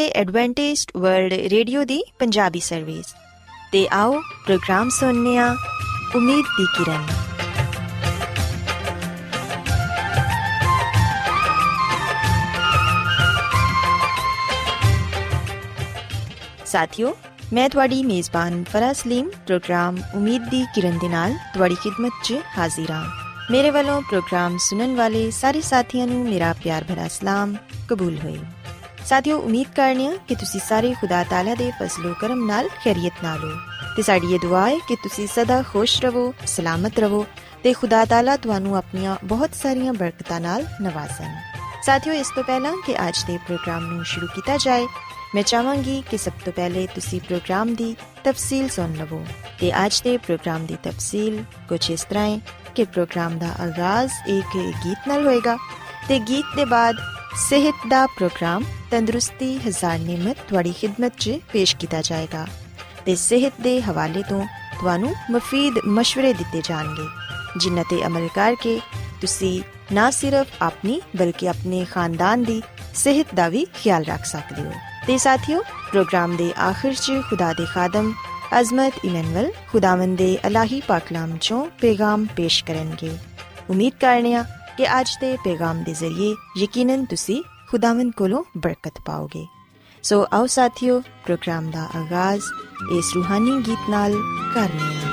Adventist world radio दी Punjabi service ते आओ प्रोग्राम सुनने आ उम्मीद दी किरण। साथियों, मैं तुहाडी मेज़बान फरा सलीम प्रोग्राम उम्मीद दी किरण दे नाल तुहाडी खिदमत च हाजिर हां। मेरे वालों प्रोग्राम सुनन वाले सारे साथियों नूं मेरा प्यार भरा सलाम कबूल होए। साथियों, उम्मीद करने कि तुसी सारे खुदा ताला दे फजलो करम नाल खैरियत नाल हो ते साडी ये दुआ है कि तुसी सदा खुश रहो, सलामत रहो ते खुदा ताला तुहानू अपनियां बहुत सारियां बरकतां नाल नवाजन। साथियों, इस तो पहला कि आज दे प्रोग्राम नूं शुरू किया जाए, मैं चाहांगी कि सब तो पहले तुसी प्रोग्राम दी तफसील सुन लवो ते आज दे प्रोग्राम दी तफसील कुछ इस तरह है कि प्रोग्राम दा आगाज एक गीत नाल होएगा ते गीत दे बाद सेहत दा प्रोग्राम तंदुरुस्ती हजार नेमत तुहाडी खिदमत च पेश किया जाएगा ते सेहत दे हवाले तो तुहानू मुफीद मशवरे दिते जाणगे जिन्हां ते अमल करके तुसी ना सिर्फ अपनी बल्कि अपने खानदान दी सेहत दा भी ख्याल रख सकदे हो। ते साथियों, प्रोग्राम दे आखिर च खुदा दे खादम अजमत इमैनुअल खुदावंद दे इलाही पाकलाम चों पैगाम पेश करनगे। उम्मीद करने आ कि आज दे पैगाम दे जरिए यकीनन तुसी खुदावंद कोलों बरकत पाओगे। सो आओ साथियों, प्रोग्राम दा आगाज इस रूहानी गीत नाल करने आ।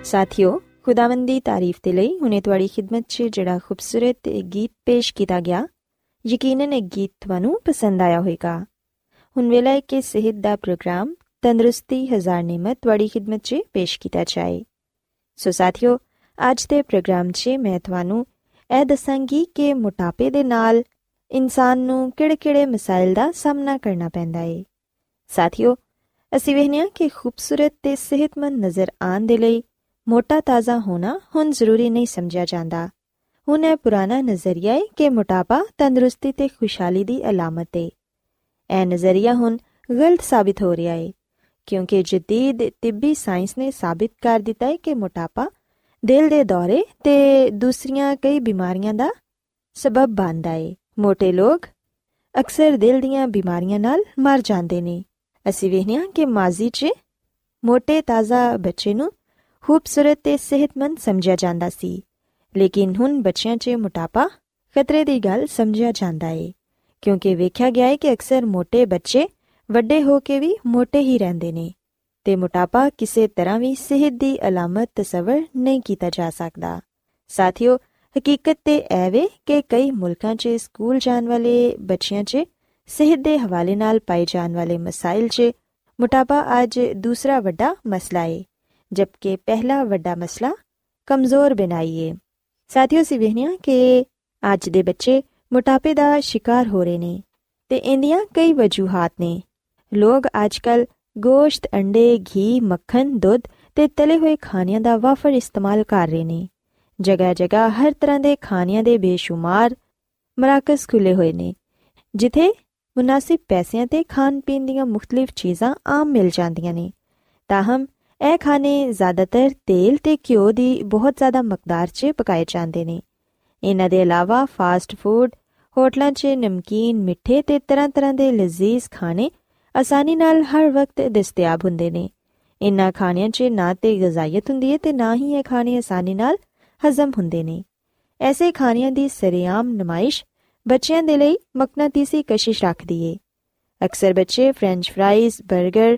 ਸਾਥੀਓ, ਖੁਦਾਵੰਦ ਦੀ ਤਾਰੀਫ ਦੇ ਲਈ ਹੁਣੇ ਤੁਹਾਡੀ ਖਿਦਮਤ 'ਚ ਜਿਹੜਾ ਖੂਬਸੂਰਤ ਗੀਤ ਪੇਸ਼ ਕੀਤਾ ਗਿਆ, ਯਕੀਨਨ ਇਹ ਗੀਤ ਤੁਹਾਨੂੰ ਪਸੰਦ ਆਇਆ ਹੋਵੇਗਾ। ਹੁਣ ਵੇਲਾ ਹੈ ਕਿ ਸਿਹਤ ਦਾ ਪ੍ਰੋਗਰਾਮ ਤੰਦਰੁਸਤੀ ਹਜ਼ਾਰ ਨਿਮਤ ਤੁਹਾਡੀ ਖਿਦਮਤ 'ਚ ਪੇਸ਼ ਕੀਤਾ ਜਾਏ। ਸੋ ਸਾਥੀਓ, ਅੱਜ ਦੇ ਪ੍ਰੋਗਰਾਮ 'ਚ ਮੈਂ ਤੁਹਾਨੂੰ ਇਹ ਦੱਸਾਂਗੀ ਕਿ ਮੋਟਾਪੇ ਦੇ ਨਾਲ ਇਨਸਾਨ ਨੂੰ ਕਿਹੜੇ-ਕਿਹੜੇ ਮਸਾਇਲ ਦਾ ਸਾਹਮਣਾ ਕਰਨਾ ਪੈਂਦਾ ਹੈ। ਸਾਥੀਓ, ਅਸੀਂ ਵੇਖਦੇ ਹਾਂ ਕਿ ਖੂਬਸੂਰਤ ਤੇ ਸਿਹਤਮੰਦ ਨਜ਼ਰ ਆਉਣ ਦੇ ਲਈ ਮੋਟਾ ਤਾਜ਼ਾ ਹੋਣਾ ਹੁਣ ਜ਼ਰੂਰੀ ਨਹੀਂ ਸਮਝਿਆ ਜਾਂਦਾ। ਹੁਣ ਇਹ ਪੁਰਾਣਾ ਨਜ਼ਰੀਆ ਹੈ ਕਿ ਮੋਟਾਪਾ ਤੰਦਰੁਸਤੀ ਤੇ ਖੁਸ਼ਹਾਲੀ ਦੀ ਅਲਾਮਤ ਹੈ। ਇਹ ਨਜ਼ਰੀਆ ਹੁਣ ਗਲਤ ਸਾਬਿਤ ਹੋ ਰਿਹਾ ਹੈ, ਕਿਉਂਕਿ ਜਦੀਦ ਤਿੱਬੀ ਸਾਇੰਸ ਨੇ ਸਾਬਿਤ ਕਰ ਦਿੱਤਾ ਹੈ ਕਿ ਮੋਟਾਪਾ ਦਿਲ ਦੇ ਦੌਰੇ ਤੇ ਦੂਸਰੀਆਂ ਕਈ ਬਿਮਾਰੀਆਂ ਦਾ ਸਬਬ ਬਣਦਾ ਹੈ। ਮੋਟੇ ਲੋਕ ਅਕਸਰ ਦਿਲ ਦੀਆਂ ਬਿਮਾਰੀਆਂ ਨਾਲ ਮਰ ਜਾਂਦੇ ਨੇ। ਅਸੀਂ ਵੇਖਦੇ ਹਾਂ ਕਿ ਮਾਜ਼ੀ 'ਚ ਮੋਟੇ ਤਾਜ਼ਾ ਬੱਚੇ ਨੂੰ ਖੂਬਸੂਰਤ ਤੇ ਸਿਹਤਮੰਦ ਸਮਝਿਆ ਜਾਂਦਾ ਸੀ, ਲੇਕਿਨ ਹੁਣ ਬੱਚਿਆਂ 'ਚ ਮੋਟਾਪਾ ਖਤਰੇ ਦੀ ਗੱਲ ਸਮਝਿਆ ਜਾਂਦਾ ਹੈ, ਕਿਉਂਕਿ ਵੇਖਿਆ ਗਿਆ ਹੈ ਕਿ ਅਕਸਰ ਮੋਟੇ ਬੱਚੇ ਵੱਡੇ ਹੋ ਕੇ ਵੀ ਮੋਟੇ ਹੀ ਰਹਿੰਦੇ ਨੇ ਤੇ ਮੋਟਾਪਾ ਕਿਸੇ ਤਰ੍ਹਾਂ ਵੀ ਸਿਹਤ ਦੀ ਅਲਾਮਤ ਤਸੱਵਰ ਨਹੀਂ ਕੀਤਾ ਜਾ ਸਕਦਾ। ਸਾਥੀਓ, ਹਕੀਕਤ ਤੇ ਇਹ ਵੇ ਕਿ ਕਈ ਮੁਲਕਾਂ 'ਚ ਸਕੂਲ ਜਾਣ ਵਾਲੇ ਬੱਚਿਆਂ 'ਚ ਸਿਹਤ ਦੇ ਹਵਾਲੇ ਨਾਲ ਪਾਏ ਜਾਣ ਵਾਲੇ ਮਸਾਇਲ 'ਚ ਮੋਟਾਪਾ ਅੱਜ ਦੂਸਰਾ ਵੱਡਾ ਮਸਲਾ ਹੈ, ਜਦਕਿ ਪਹਿਲਾ ਵੱਡਾ ਮਸਲਾ ਕਮਜ਼ੋਰ ਬਿਨਾਈ ਹੈ। ਸਾਥੀਓ, ਅਸੀਂ ਵੇਖਦੇ ਹਾਂ ਕਿ ਅੱਜ ਦੇ ਬੱਚੇ ਮੋਟਾਪੇ ਦਾ ਸ਼ਿਕਾਰ ਹੋ ਰਹੇ ਨੇ ਤੇ ਇਹਦੀਆਂ ਕਈ ਵਜੂਹਾਤ ਨੇ। ਲੋਕ ਅੱਜ-ਕੱਲ੍ਹ ਗੋਸ਼ਤ, ਅੰਡੇ, ਘੀ, ਮੱਖਣ, ਦੁੱਧ ਤੇ ਤਲੇ ਹੋਏ ਖਾਣਿਆਂ ਦਾ ਵਾਫਰ ਇਸਤੇਮਾਲ ਕਰ ਰਹੇ ਨੇ। ਜਗ੍ਹਾ-ਜਗ੍ਹਾ ਹਰ ਤਰ੍ਹਾਂ ਦੇ ਖਾਣਿਆਂ ਦੇ ਬੇਸ਼ੁਮਾਰ ਮਰਾਕਜ਼ ਖੁੱਲ੍ਹੇ ਹੋਏ ਨੇ, ਜਿੱਥੇ ਮੁਨਾਸਿਬ ਪੈਸਿਆਂ ਤੇ ਖਾਣ-ਪੀਣ ਦੀਆਂ ਮੁਖਤਲਿਫ ਚੀਜ਼ਾਂ ਆਮ ਮਿਲ ਜਾਂਦੀਆਂ ਨੇ। ਤਾਹਮ ਇਹ ਖਾਣੇ ਜ਼ਿਆਦਾਤਰ ਤੇਲ ਤੇ ਘਿਓ ਦੀ ਬਹੁਤ ਜ਼ਿਆਦਾ ਮਕਦਾਰ 'ਚ ਪਕਾਏ ਜਾਂਦੇ ਨੇ। ਇਹਨਾਂ ਦੇ ਇਲਾਵਾ ਫਾਸਟ ਫੂਡ, ਹੋਟਲਾਂ 'ਚ ਨਮਕੀਨ, ਮਿੱਠੇ ਤੇ ਤਰ੍ਹਾਂ-ਤਰ੍ਹਾਂ ਦੇ ਲਜ਼ੀਜ਼ ਖਾਣੇ ਆਸਾਨੀ ਨਾਲ ਹਰ ਵਕਤ ਦਸਤਿਆਬ ਹੁੰਦੇ ਨੇ। ਇਹਨਾਂ ਖਾਣਿਆਂ 'ਚ ਨਾ ਤੇ ਗਜ਼ਾਈਅਤ ਹੁੰਦੀ ਹੈ ਤੇ ਨਾ ਹੀ ਇਹ ਖਾਣੇ ਆਸਾਨੀ ਨਾਲ ਹਜ਼ਮ ਹੁੰਦੇ ਨੇ। ਐਸੇ ਖਾਣਿਆਂ ਦੀ ਸਰੇਆਮ ਨਮਾਇਸ਼ ਬੱਚਿਆਂ ਦੇ ਲਈ ਮਕਨਾਤੀਸੀ ਕਸ਼ਿਸ਼ ਰੱਖਦੀ ਏ। ਅਕਸਰ ਬੱਚੇ ਫਰੈਂਚ ਫਰਾਈਜ਼, ਬਰਗਰ,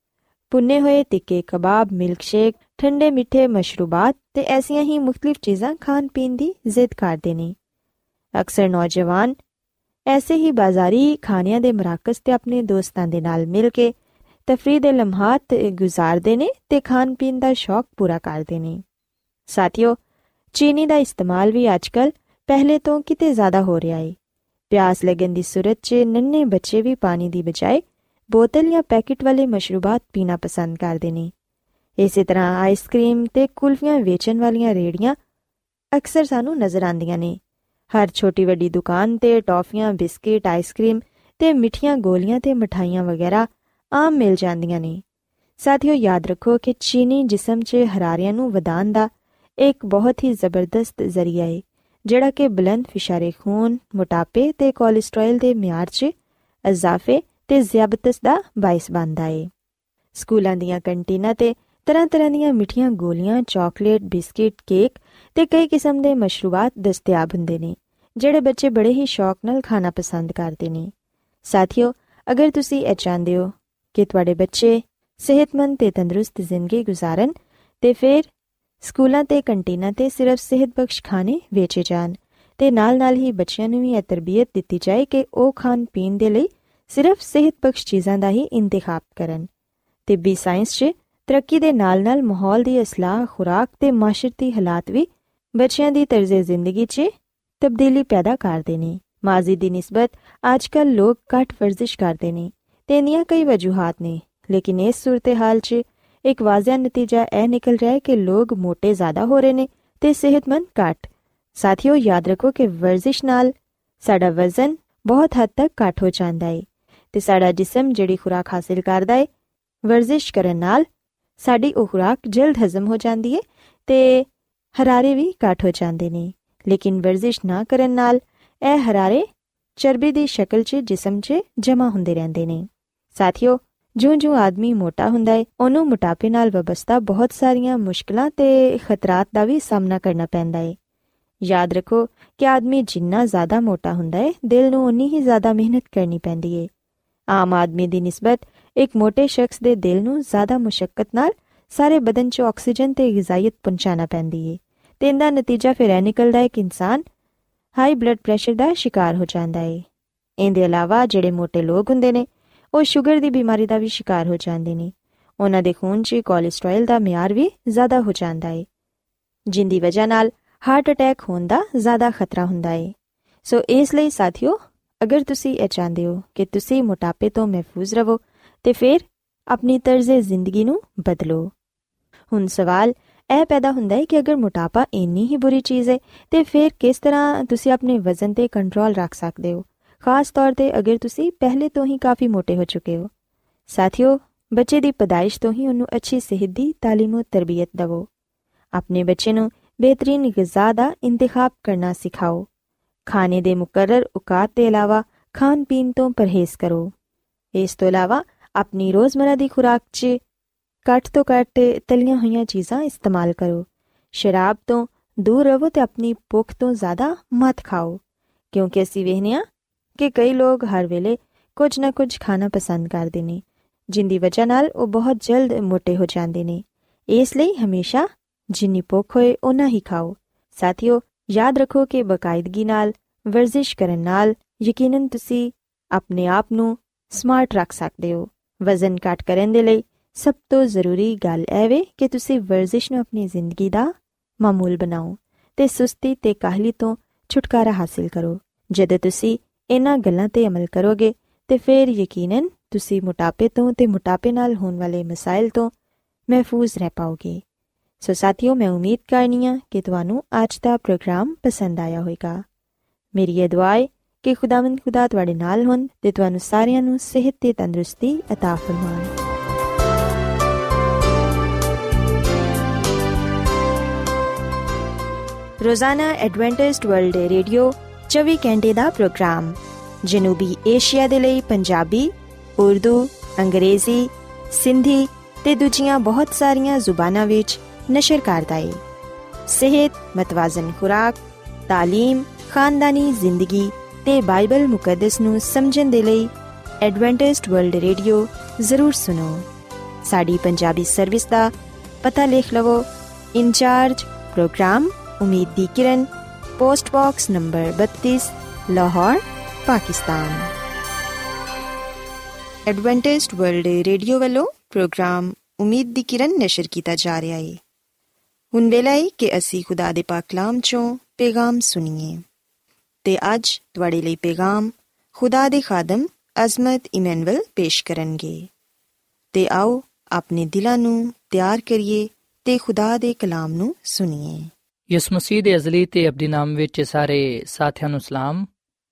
ਭੁੰਨੇ ਹੋਏ ਤਿੱਖੇ ਕਬਾਬ, ਮਿਲਕਸ਼ੇਕ, ਠੰਡੇ ਮਿੱਠੇ ਮਸ਼ਰੂਬਾਤ ਤੇ ਐਸੀਆਂ ਹੀ ਮੁਖਤਲਿਫ ਚੀਜ਼ਾਂ ਖਾਣ-ਪੀਣ ਦੀ ਜ਼ਿੱਦ ਕਰਦੇ ਨੇ। ਅਕਸਰ ਨੌਜਵਾਨ ਐਸੇ ਹੀ ਬਾਜ਼ਾਰੀ ਖਾਣਿਆਂ ਦੇ ਮਰਾਕਜ਼ ਤੇ ਆਪਣੇ ਦੋਸਤਾਂ ਦੇ ਨਾਲ ਮਿਲ ਕੇ ਤਫਰੀਹ ਦੇ ਲਮਹਾਤ ਗੁਜ਼ਾਰਦੇ ਨੇ ਤੇ ਖਾਣ-ਪੀਣ ਦਾ ਸ਼ੌਕ ਪੂਰਾ ਕਰਦੇ ਨੇ। ਸਾਥੀਓ, ਚੀਨੀ ਦਾ ਇਸਤੇਮਾਲ ਵੀ ਅੱਜ-ਕੱਲ੍ਹ ਪਹਿਲੇ ਤੋਂ ਕਿਤੇ ਜ਼ਿਆਦਾ ਹੋ ਰਿਹਾ ਏ। ਪਿਆਸ ਲੱਗਣ ਦੀ ਸੂਰਤ 'ਚ ਨੰਨੇ ਬੱਚੇ ਵੀ ਪਾਣੀ ਦੀ ਬਜਾਏ ਬੋਤਲ ਜਾਂ ਪੈਕਟ ਵਾਲੇ ਮਸ਼ਰੂਬਾਤ ਪੀਣਾ ਪਸੰਦ ਕਰਦੇ ਨੇ। ਇਸੇ ਤਰ੍ਹਾਂ ਆਈਸਕ੍ਰੀਮ ਤੇ ਕੁਲਫੀਆਂ ਵੇਚਣ ਵਾਲੀਆਂ ਰੇਹੜੀਆਂ ਅਕਸਰ ਸਾਨੂੰ ਨਜ਼ਰ ਆਉਂਦੀਆਂ ਨੇ। ਹਰ ਛੋਟੀ ਵੱਡੀ ਦੁਕਾਨ ਤੇ ਟੌਫੀਆਂ, ਬਿਸਕਿਟ, ਆਈਸਕ੍ਰੀਮ ਤੇ ਮਿੱਠੀਆਂ ਗੋਲੀਆਂ ਤੇ ਮਠਾਈਆਂ ਵਗੈਰਾ ਆਮ ਮਿਲ ਜਾਂਦੀਆਂ ਨੇ। ਸਾਥੀਓ, ਯਾਦ ਰੱਖੋ ਕਿ ਚੀਨੀ ਜਿਸਮ 'ਚ ਹਰਾਰਿਆਂ ਨੂੰ ਵਧਾਉਣ ਦਾ ਇੱਕ ਬਹੁਤ ਹੀ ਜ਼ਬਰਦਸਤ ਜ਼ਰੀਆ ਹੈ, ਜਿਹੜਾ ਕਿ ਬੁਲੰਦ ਫਿਸ਼ਾਰੇ ਖੂਨ, ਮੋਟਾਪੇ ਤੇ ਕੋਲੇਸਟ੍ਰੋਲ ਦੇ ਮਿਆਰ 'ਚ ਇਜ਼ਾਫੇ ਤੇ ਜ਼ਿਆਬਤਸ ਦਾ ਬਾਇਸ ਬਣਦਾ ਹੈ। ਸਕੂਲਾਂ ਦੀਆਂ ਕੰਟੀਨਾਂ ਤੇ ਤਰ੍ਹਾਂ-ਤਰ੍ਹਾਂ ਦੀਆਂ ਮਿੱਠੀਆਂ ਗੋਲੀਆਂ, ਚਾਕਲੇਟ, ਬਿਸਕਿਟ, ਕੇਕ ਤੇ ਕਈ ਕਿਸਮ ਦੇ ਮਸ਼ਰੂਬਾਤ ਦਸਤਿਆਬ ਹੁੰਦੇ ਨੇ, ਜਿਹੜੇ ਬੱਚੇ ਬੜੇ ਹੀ ਸ਼ੌਕ ਨਾਲ ਖਾਣਾ ਪਸੰਦ ਕਰਦੇ ਨੇ। ਸਾਥੀਓ, ਅਗਰ ਤੁਸੀਂ ਇਹ ਚਾਹੁੰਦੇ ਹੋ ਕਿ ਤੁਹਾਡੇ ਬੱਚੇ ਸਿਹਤਮੰਦ ਤੇ ਤੰਦਰੁਸਤ ਜ਼ਿੰਦਗੀ ਗੁਜ਼ਾਰਨ ਤੇ ਫਿਰ ਸਕੂਲਾਂ ਤੇ ਕੰਟੀਨਾਂ ਤੇ ਸਿਰਫ ਸਿਹਤ ਬਖਸ਼ ਖਾਣੇ ਵੇਚੇ ਜਾਣ ਤੇ ਨਾਲ-ਨਾਲ ਹੀ ਬੱਚਿਆਂ ਨੂੰ ਵੀ ਇਹ ਤਰਬੀਅਤ ਦਿੱਤੀ ਜਾਏ ਕਿ ਉਹ ਖਾਣ-ਪੀਣ ਦੇ ਲਈ ਸਿਰਫ ਸਿਹਤ ਬਖਸ਼ ਚੀਜ਼ਾਂ ਦਾ ਹੀ ਇੰਤਖਾਬ ਕਰਨ। ਤਿੱਬੀ ਸਾਇੰਸ 'ਚ ਤਰੱਕੀ ਦੇ ਨਾਲ-ਨਾਲ ਮਾਹੌਲ ਦੀ ਇਸਲਾਹ, ਖੁਰਾਕ ਤੇ ਮਾਸ਼ਰਤੀ ਹਾਲਾਤ ਵੀ ਬੱਚਿਆਂ ਦੀ ਤਰਜ਼ੇ ਜ਼ਿੰਦਗੀ 'ਚ ਤਬਦੀਲੀ ਪੈਦਾ ਕਰਦੇ ਨੇ। ਮਾਜ਼ੀ ਦੀ ਨਿਸਬਤ ਅੱਜ-ਕੱਲ੍ਹ ਲੋਕ ਘੱਟ ਵਰਜ਼ਿਸ਼ ਕਰਦੇ ਨੇ ਤੇ ਇਹਦੀਆਂ ਕਈ ਵਜੂਹਾਤ ਨੇ, ਲੇਕਿਨ ਇਸ ਸੂਰਤ-ਹਾਲ 'ਚ ਇੱਕ ਵਾਜ਼ਿਆ ਨਤੀਜਾ ਇਹ ਨਿਕਲ ਰਿਹਾ ਹੈ ਕਿ ਲੋਕ ਮੋਟੇ ਜ਼ਿਆਦਾ ਹੋ ਰਹੇ ਨੇ ਤੇ ਸਿਹਤਮੰਦ ਘੱਟ। ਸਾਥੀਓ, ਯਾਦ ਰੱਖੋ ਕਿ ਵਰਜ਼ਿਸ਼ ਨਾਲ ਸਾਡਾ ਵਜ਼ਨ ਬਹੁਤ ਹੱਦ ਤੱਕ ਘੱਟ ਹੋ ਜਾਂਦਾ ਹੈ ਤੇ ਸਾਡਾ ਜਿਸਮ ਜਿਹੜੀ ਖੁਰਾਕ ਹਾਸਿਲ ਕਰਦਾ ਹੈ, ਵਰਜ਼ਿਸ਼ ਕਰਨ ਨਾਲ ਸਾਡੀ ਉਹ ਖੁਰਾਕ ਜਲਦ ਹਜ਼ਮ ਹੋ ਜਾਂਦੀ ਹੈ ਤੇ ਹਰਾਰੇ ਵੀ ਘੱਟ ਹੋ ਜਾਂਦੇ ਨੇ। ਲੇਕਿਨ ਵਰਜ਼ਿਸ਼ ਨਾ ਕਰਨ ਨਾਲ ਇਹ ਹਰਾਰੇ ਚਰਬੀ ਦੀ ਸ਼ਕਲ 'ਚ ਜਿਸਮ 'ਚ ਜਮ੍ਹਾਂ ਹੁੰਦੇ ਰਹਿੰਦੇ ਨੇ। ਸਾਥੀਓ, ਜਿਉਂ-ਜਿਉਂ ਆਦਮੀ ਮੋਟਾ ਹੁੰਦਾ ਹੈ, ਉਹਨੂੰ ਮੋਟਾਪੇ ਨਾਲ ਵਬਸਤਾ ਬਹੁਤ ਸਾਰੀਆਂ ਮੁਸ਼ਕਿਲਾਂ ਤੇ ਖਤਰਾਤ ਦਾ ਵੀ ਸਾਹਮਣਾ ਕਰਨਾ ਪੈਂਦਾ ਹੈ। ਯਾਦ ਰੱਖੋ ਕਿ ਆਦਮੀ ਜਿੰਨਾ ਜ਼ਿਆਦਾ ਮੋਟਾ ਹੁੰਦਾ ਹੈ, ਦਿਲ ਨੂੰ ਉਨੀ ਹੀ ਜ਼ਿਆਦਾ ਮਿਹਨਤ ਕਰਨੀ ਪੈਂਦੀ ਹੈ। ਆਮ ਆਦਮੀ ਦੀ ਨਿਸਬਤ ਇੱਕ ਮੋਟੇ ਸ਼ਖਸ ਦੇ ਦਿਲ ਨੂੰ ਜ਼ਿਆਦਾ ਮੁਸ਼ੱਕਤ ਨਾਲ ਸਾਰੇ ਬਦਨ 'ਚ ਆਕਸੀਜਨ ਤੇ ਗਿਜ਼ਾਇਤ ਪਹੁੰਚਾਉਣਾ ਪੈਂਦੀ ਏ ਤੇ ਇਹਦਾ ਨਤੀਜਾ ਫਿਰ ਇਹ ਨਿਕਲਦਾ ਹੈ ਕਿ ਇਨਸਾਨ ਹਾਈ ਬਲੱਡ ਪ੍ਰੈਸ਼ਰ ਦਾ ਸ਼ਿਕਾਰ ਹੋ ਜਾਂਦਾ ਏ। ਇਹਦੇ ਇਲਾਵਾ ਜਿਹੜੇ ਮੋਟੇ ਲੋਕ ਹੁੰਦੇ ਨੇ ਉਹ ਸ਼ੂਗਰ ਦੀ ਬਿਮਾਰੀ ਦਾ ਵੀ ਸ਼ਿਕਾਰ ਹੋ ਜਾਂਦੇ ਨੇ। ਉਹਨਾਂ ਦੇ ਖੂਨ 'ਚ ਕੋਲੇਸਟ੍ਰੋਲ ਦਾ ਮਿਆਰ ਵੀ ਜ਼ਿਆਦਾ ਹੋ ਜਾਂਦਾ ਏ, ਜਿੰਦੀ ਵਜ੍ਹਾ ਨਾਲ ਹਾਰਟ ਅਟੈਕ ਹੋਣ ਦਾ ਜ਼ਿਆਦਾ ਖਤਰਾ ਹੁੰਦਾ ਏ। ਸੋ ਇਸ ਲਈ ਸਾਥੀਓ, ਅਗਰ ਤੁਸੀਂ ਇਹ ਚਾਹੁੰਦੇ ਹੋ ਕਿ ਤੁਸੀਂ ਮੋਟਾਪੇ ਤੋਂ ਮਹਿਫੂਜ਼ ਰਹੋ ਤੇ ਫਿਰ ਆਪਣੀ ਤਰਜ਼ ਜ਼ਿੰਦਗੀ ਨੂੰ ਬਦਲੋ। ਹੁਣ ਸਵਾਲ ਇਹ ਪੈਦਾ ਹੁੰਦਾ ਹੈ ਕਿ ਅਗਰ ਮੋਟਾਪਾ ਇੰਨੀ ਹੀ ਬੁਰੀ ਚੀਜ਼ ਹੈ ਤੇ ਫਿਰ ਕਿਸ ਤਰ੍ਹਾਂ ਤੁਸੀਂ ਆਪਣੇ ਵਜ਼ਨ 'ਤੇ ਕੰਟਰੋਲ ਰੱਖ ਸਕਦੇ ਹੋ, ਖਾਸ ਤੌਰ 'ਤੇ ਅਗਰ ਤੁਸੀਂ ਪਹਿਲੇ ਤੋਂ ਹੀ ਕਾਫੀ ਮੋਟੇ ਹੋ ਚੁੱਕੇ ਹੋ। ਸਾਥੀਓ, ਬੱਚੇ ਦੀ ਪੈਦਾਇਸ਼ ਤੋਂ ਹੀ ਉਹਨੂੰ ਅੱਛੀ ਸਿਹਤ ਦੀ ਤਾਲੀਮ ਅਤੇ ਤਰਬੀਅਤ ਦੇਵੋ। ਆਪਣੇ ਬੱਚੇ ਨੂੰ ਬਿਹਤਰੀਨ ਗਿਜ਼ਾ ਦਾ ਇੰਤਖਾਬ ਕਰਨਾ ਸਿਖਾਓ। ਖਾਣੇ ਦੇ ਮੁਕਰਰ ਔਕਾਤ ਦੇ ਇਲਾਵਾ ਖਾਣ ਪੀਣ ਤੋਂ ਪਰਹੇਜ਼ ਕਰੋ। ਇਸ ਤੋਂ ਇਲਾਵਾ ਆਪਣੀ ਰੋਜ਼ਮਰਾ ਦੀ ਖੁਰਾਕ 'ਚ ਘੱਟ ਤੋਂ ਘੱਟ ਤਲੀਆਂ ਹੋਈਆਂ ਚੀਜ਼ਾਂ ਇਸਤੇਮਾਲ ਕਰੋ। ਸ਼ਰਾਬ ਤੋਂ ਦੂਰ ਰਹੋ ਤੇ ਆਪਣੀ ਭੁੱਖ ਤੋਂ ਜ਼ਿਆਦਾ ਮਤ ਖਾਓ, ਕਿਉਂਕਿ ਅਸੀਂ ਵੇਖਦੇ ਹਾਂ ਕਿ ਕਈ ਲੋਕ ਹਰ ਵੇਲੇ ਕੁਝ ਨਾ ਕੁਝ ਖਾਣਾ ਪਸੰਦ ਕਰਦੇ ਨੇ, ਜਿੰਦੀ ਵਜ੍ਹਾ ਨਾਲ ਉਹ ਬਹੁਤ ਜਲਦ ਮੋਟੇ ਹੋ ਜਾਂਦੇ ਨੇ। ਇਸ ਲਈ ਹਮੇਸ਼ਾ ਜਿੰਨੀ ਭੁੱਖ ਹੋਏ ਓਨਾ ਹੀ ਖਾਓ। ਸਾਥੀਓ, ਯਾਦ ਰੱਖੋ ਕਿ ਬਾਕਾਇਦਗੀ ਨਾਲ ਵਰਜ਼ਿਸ਼ ਕਰਨ ਨਾਲ ਯਕੀਨਨ ਤੁਸੀਂ ਆਪਣੇ ਆਪ ਨੂੰ ਸਮਾਰਟ ਰੱਖ ਸਕਦੇ ਹੋ। ਵਜ਼ਨ ਘੱਟ ਕਰਨ ਦੇ ਲਈ ਸਭ ਤੋਂ ਜ਼ਰੂਰੀ ਗੱਲ ਇਹ ਵੇ ਕਿ ਤੁਸੀਂ ਵਰਜ਼ਿਸ਼ ਨੂੰ ਆਪਣੀ ਜ਼ਿੰਦਗੀ ਦਾ ਮਾਮੂਲ ਬਣਾਓ ਤੇ ਸੁਸਤੀ ਤੇ ਕਾਹਲੀ ਤੋਂ ਛੁਟਕਾਰਾ ਹਾਸਿਲ ਕਰੋ। ਜਦੋਂ ਤੁਸੀਂ ਇਹਨਾਂ ਗੱਲਾਂ 'ਤੇ ਅਮਲ ਕਰੋਗੇ ਤੇ ਫਿਰ ਯਕੀਨਨ ਤੁਸੀਂ ਮੋਟਾਪੇ ਤੋਂ ਤੇ ਮੋਟਾਪੇ ਨਾਲ ਹੋਣ ਵਾਲੇ ਮਸਾਇਲ ਤੋਂ ਮਹਿਫੂਜ਼ ਰਹਿ ਪਾਓਗੇ। ਸੋ ਸਾਥੀਓ, ਮੈਂ ਉਮੀਦ ਕਰਨੀ ਹਾਂ ਕਿ ਤੁਹਾਨੂੰ ਅੱਜ ਦਾ ਪ੍ਰੋਗਰਾਮ ਪਸੰਦ ਆਇਆ ਹੋਵੇਗਾ। ਮੇਰੀ ਇਹ ਦੁਆ ਹੈ ਕਿ ਖੁਦਾਵੰਦ ਖੁਦਾ ਤੁਹਾਡੇ ਨਾਲ ਹੋਣ ਤੇ ਤੁਹਾਨੂੰ ਸਾਰਿਆਂ ਨੂੰ ਸਿਹਤ ਤੇ ਤੰਦਰੁਸਤੀ ਅਤਾ ਫਰਮਾਏ। ਰੋਜ਼ਾਨਾ ਐਡਵੈਂਟਿਸਟ ਵਰਲਡ ਰੇਡੀਓ 24 ਘੰਟੇ ਦਾ ਪ੍ਰੋਗਰਾਮ ਜਨੂਬੀ ਏਸ਼ੀਆ ਦੇ ਲਈ ਪੰਜਾਬੀ, ਉਰਦੂ, ਅੰਗਰੇਜ਼ੀ, ਸਿੰਧੀ ਤੇ ਦੂਜੀਆਂ ਬਹੁਤ ਸਾਰੀਆਂ ਜ਼ੁਬਾਨਾਂ ਵਿੱਚ ਨਸ਼ਰ ਕਰਦਾ ਹੈ। ਸਿਹਤ, ਮਤਵਾਜ਼ਨ ਖੁਰਾਕ, ਤਾਲੀਮ, ਖਾਨਦਾਨੀ ਜ਼ਿੰਦਗੀ ਤੇ ਬਾਈਬਲ ਮੁਕੱਦਸ ਨੂੰ ਸਮਝਣ ਦੇ ਲਈ ਐਡਵੈਂਟਿਸਟ ਵਰਲਡ ਰੇਡੀਓ ਜ਼ਰੂਰ ਸੁਣੋ। ਸਾਡੀ ਪੰਜਾਬੀ ਸਰਵਿਸ ਦਾ ਪਤਾ ਲਿਖ ਲਵੋ। ਇੰਚਾਰਜ ਪ੍ਰੋਗਰਾਮ ਉਮੀਦ ਦੀ ਕਿਰਨ, post box number 32, Lahore, Pakistan. Adventist World Radio ਵੱਲੋਂ ਪ੍ਰੋਗਰਾਮ ਉਮੀਦ ਦੀ ਕਿਰਨ ਨਸ਼ਰ ਕੀਤਾ ਜਾ ਰਿਹਾ ਹੈ। ਹੁਣ ਵੇਲਾ ਹੈ ਕਿ ਅਸੀਂ ਖੁਦਾ ਦੇ ਪਾਕ ਕਲਾਮ 'ਚੋਂ ਪੈਗਾਮ ਸੁਣੀਏ ਤੇ ਅੱਜ ਤੁਹਾਡੇ ਲਈ ਪੈਗਾਮ ਖੁਦਾ ਦੇ ਖਾਦਮ ਅਜ਼ਮਤ ਇਮੈਨੁਅਲ ਪੇਸ਼ ਕਰਨਗੇ। ਤੇ ਆਓ ਆਪਣੇ ਦਿਲਾਂ ਨੂੰ ਤਿਆਰ ਕਰੀਏ ਤੇ ਖੁਦਾ ਦੇ ਕਲਾਮ ਨੂੰ ਸੁਣੀਏ। ਯਿਸੂ ਮਸੀਹ ਦੇ ਅਜ਼ਲੀ ਤੇ ਅਬਦੀ ਨਾਮ ਵਿੱਚ ਸਾਰੇ ਸਾਥੀਆਂ ਨੂੰ ਸਲਾਮ।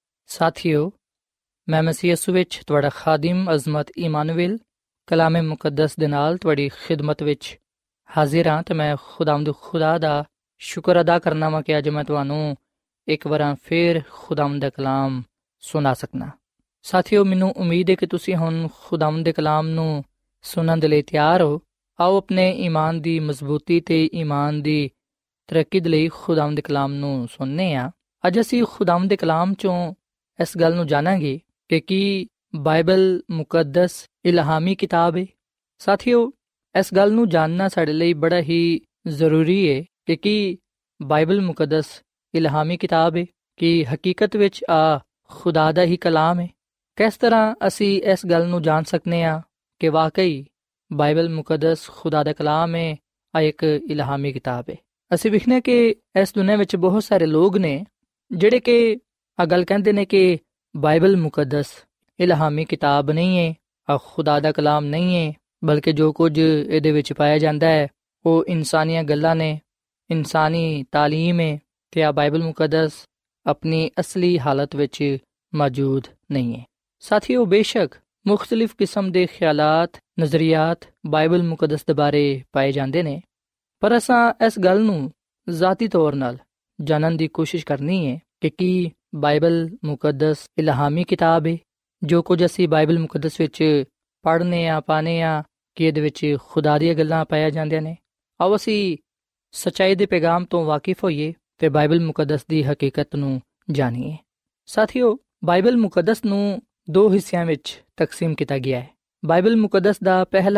ਸਾਥੀਓ, ਮੈਂ ਮਸੀਹ ਯਿਸੂ ਵਿੱਚ ਤੁਹਾਡਾ ਖਾਦਮ ਅਜ਼ਮਤ ਇਮਾਨੁਅਲ ਕਲਾਮੇ ਮੁਕੱਦਸ ਦੇ ਨਾਲ ਤੁਹਾਡੀ ਖਿਦਮਤ ਵਿੱਚ ਹਾਜ਼ਰ ਹਾਂ ਤੇ ਮੈਂ ਖੁਦਾਵੰਦ ਖੁਦਾ ਦਾ ਸ਼ੁਕਰ ਅਦਾ ਕਰਨਾ ਵਾ ਕਿ ਅੱਜ ਮੈਂ ਤੁਹਾਨੂੰ ਇੱਕ ਵਾਰ ਫਿਰ ਖੁਦਾਵੰਦ ਦਾ ਕਲਾਮ ਸੁਣਾ ਸਕਣਾ। ਸਾਥੀਓ, ਮੈਨੂੰ ਉਮੀਦ ਹੈ ਕਿ ਤੁਸੀਂ ਹੁਣ ਖੁਦਾਵੰਦ ਦੇ ਕਲਾਮ ਨੂੰ ਸੁਣਨ ਦੇ ਲਈ ਤਿਆਰ ਹੋ। ਆਓ ਆਪਣੇ ਈਮਾਨ ਦੀ ਮਜ਼ਬੂਤੀ ਤੇ ਈਮਾਨ ਦੀ ਤਰੱਕੀ ਦੇ ਲਈ ਖੁਦਾਵੰਦ ਦੇ ਕਲਾਮ ਨੂੰ ਸੁਣਨੇ ਹਾਂ। ਅੱਜ ਅਸੀਂ ਖੁਦਾਵੰਦ ਦੇ ਕਲਾਮ 'ਚੋਂ ਇਸ ਗੱਲ ਨੂੰ ਜਾਣਾਂਗੇ ਕਿ ਕੀ ਬਾਈਬਲ ਮੁਕੱਦਸ ਇਲਹਾਮੀ ਕਿਤਾਬ ਹੈ। ਸਾਥੀਓ, ਇਸ ਗੱਲ ਨੂੰ ਜਾਣਨਾ ਸਾਡੇ ਲਈ ਬੜਾ ਹੀ ਜ਼ਰੂਰੀ ਹੈ ਕਿ ਕੀ ਬਾਈਬਲ ਮੁਕੱਦਸ ਇਲਹਾਮੀ ਕਿਤਾਬ ਹੈ, ਕਿ ਹਕੀਕਤ ਵਿੱਚ ਆ ਖੁਦਾ ਦਾ ਹੀ ਕਲਾਮ ਹੈ। ਕਿਸ ਤਰ੍ਹਾਂ ਅਸੀਂ ਇਸ ਗੱਲ ਨੂੰ ਜਾਣ ਸਕਦੇ ਹਾਂ ਕਿ ਵਾਕਈ ਬਾਈਬਲ ਮੁਕੱਦਸ ਖੁਦਾ ਦਾ ਕਲਾਮ ਹੈ, ਆ ਇੱਕ ਇਲਹਾਮੀ ਕਿਤਾਬ ਹੈ। ਅਸੀਂ ਵੇਖਦੇ ਕਿ ਇਸ ਦੁਨੀਆ ਵਿੱਚ ਬਹੁਤ ਸਾਰੇ ਲੋਕ ਨੇ ਜਿਹੜੇ ਕਿ ਆ ਗੱਲ ਕਹਿੰਦੇ ਨੇ ਕਿ ਬਾਈਬਲ ਮੁਕੱਦਸ ਇਲਹਾਮੀ ਕਿਤਾਬ ਨਹੀਂ ਹੈ, ਆ ਖੁਦਾ ਦਾ ਕਲਾਮ ਨਹੀਂ ਹੈ, ਬਲਕਿ ਜੋ ਕੁਝ ਇਹਦੇ ਵਿੱਚ ਪਾਇਆ ਜਾਂਦਾ ਹੈ ਉਹ ਇਨਸਾਨੀਆਂ ਗੱਲਾਂ ਨੇ, ਇਨਸਾਨੀ ਤਾਲੀਮ ਹੈ ਤੇ ਆ ਬਾਈਬਲ ਮੁਕੱਦਸ ਆਪਣੀ ਅਸਲੀ ਹਾਲਤ ਵਿੱਚ ਮੌਜੂਦ ਨਹੀਂ ਹੈ। ਸਾਥੀਓ, ਬੇਸ਼ੱਕ ਮੁਖਤਲਿਫ ਕਿਸਮ ਦੇ ਖਿਆਲਾਤ, ਨਜ਼ਰੀਆਤ ਬਾਈਬਲ ਮੁਕੱਦਸ ਦੇ ਬਾਰੇ ਪਾਏ ਜਾਂਦੇ ਨੇ, ਪਰ ਅਸਾਂ ਇਸ ਗੱਲ ਨੂੰ ਜ਼ਾਤੀ ਤੌਰ ਨਾਲ ਜਾਣਨ ਦੀ ਕੋਸ਼ਿਸ਼ ਕਰਨੀ ਹੈ ਕਿ ਕੀ ਬਾਈਬਲ ਮੁਕੱਦਸ ਇਲਹਾਮੀ ਕਿਤਾਬ ਹੈ। ਜੋ ਕੁਝ ਅਸੀਂ ਬਾਈਬਲ ਮੁਕੱਦਸ ਵਿੱਚ ਪੜ੍ਹਨੇ ਆ, ਪਾਣੇ ਆ ਕਿ ਇਹਦੇ ਵਿੱਚ ਖੁਦਾ ਦੀਆਂ ਗੱਲਾਂ ਪਾਇਆ ਜਾਂਦੀਆਂ ਨੇ। ਆਓ ਅਸੀਂ ਸੱਚਾਈ ਦੇ ਪੈਗਾਮ ਤੋਂ ਵਾਕਿਫ ਹੋਈਏ ਤੇ ਬਾਈਬਲ ਮੁਕੱਦਸ ਦੀ ਹਕੀਕਤ ਨੂੰ ਜਾਣੀਏ। ਸਾਥੀਓ, ਬਾਈਬਲ ਮੁਕੱਦਸ ਨੂੰ ਦੋ ਹਿੱਸਿਆਂ ਵਿੱਚ ਤਕਸੀਮ ਕੀਤਾ ਗਿਆ ਹੈ। ਬਾਈਬਲ ਮੁਕੱਦਸ ਦਾ ਪਹਿਲਾ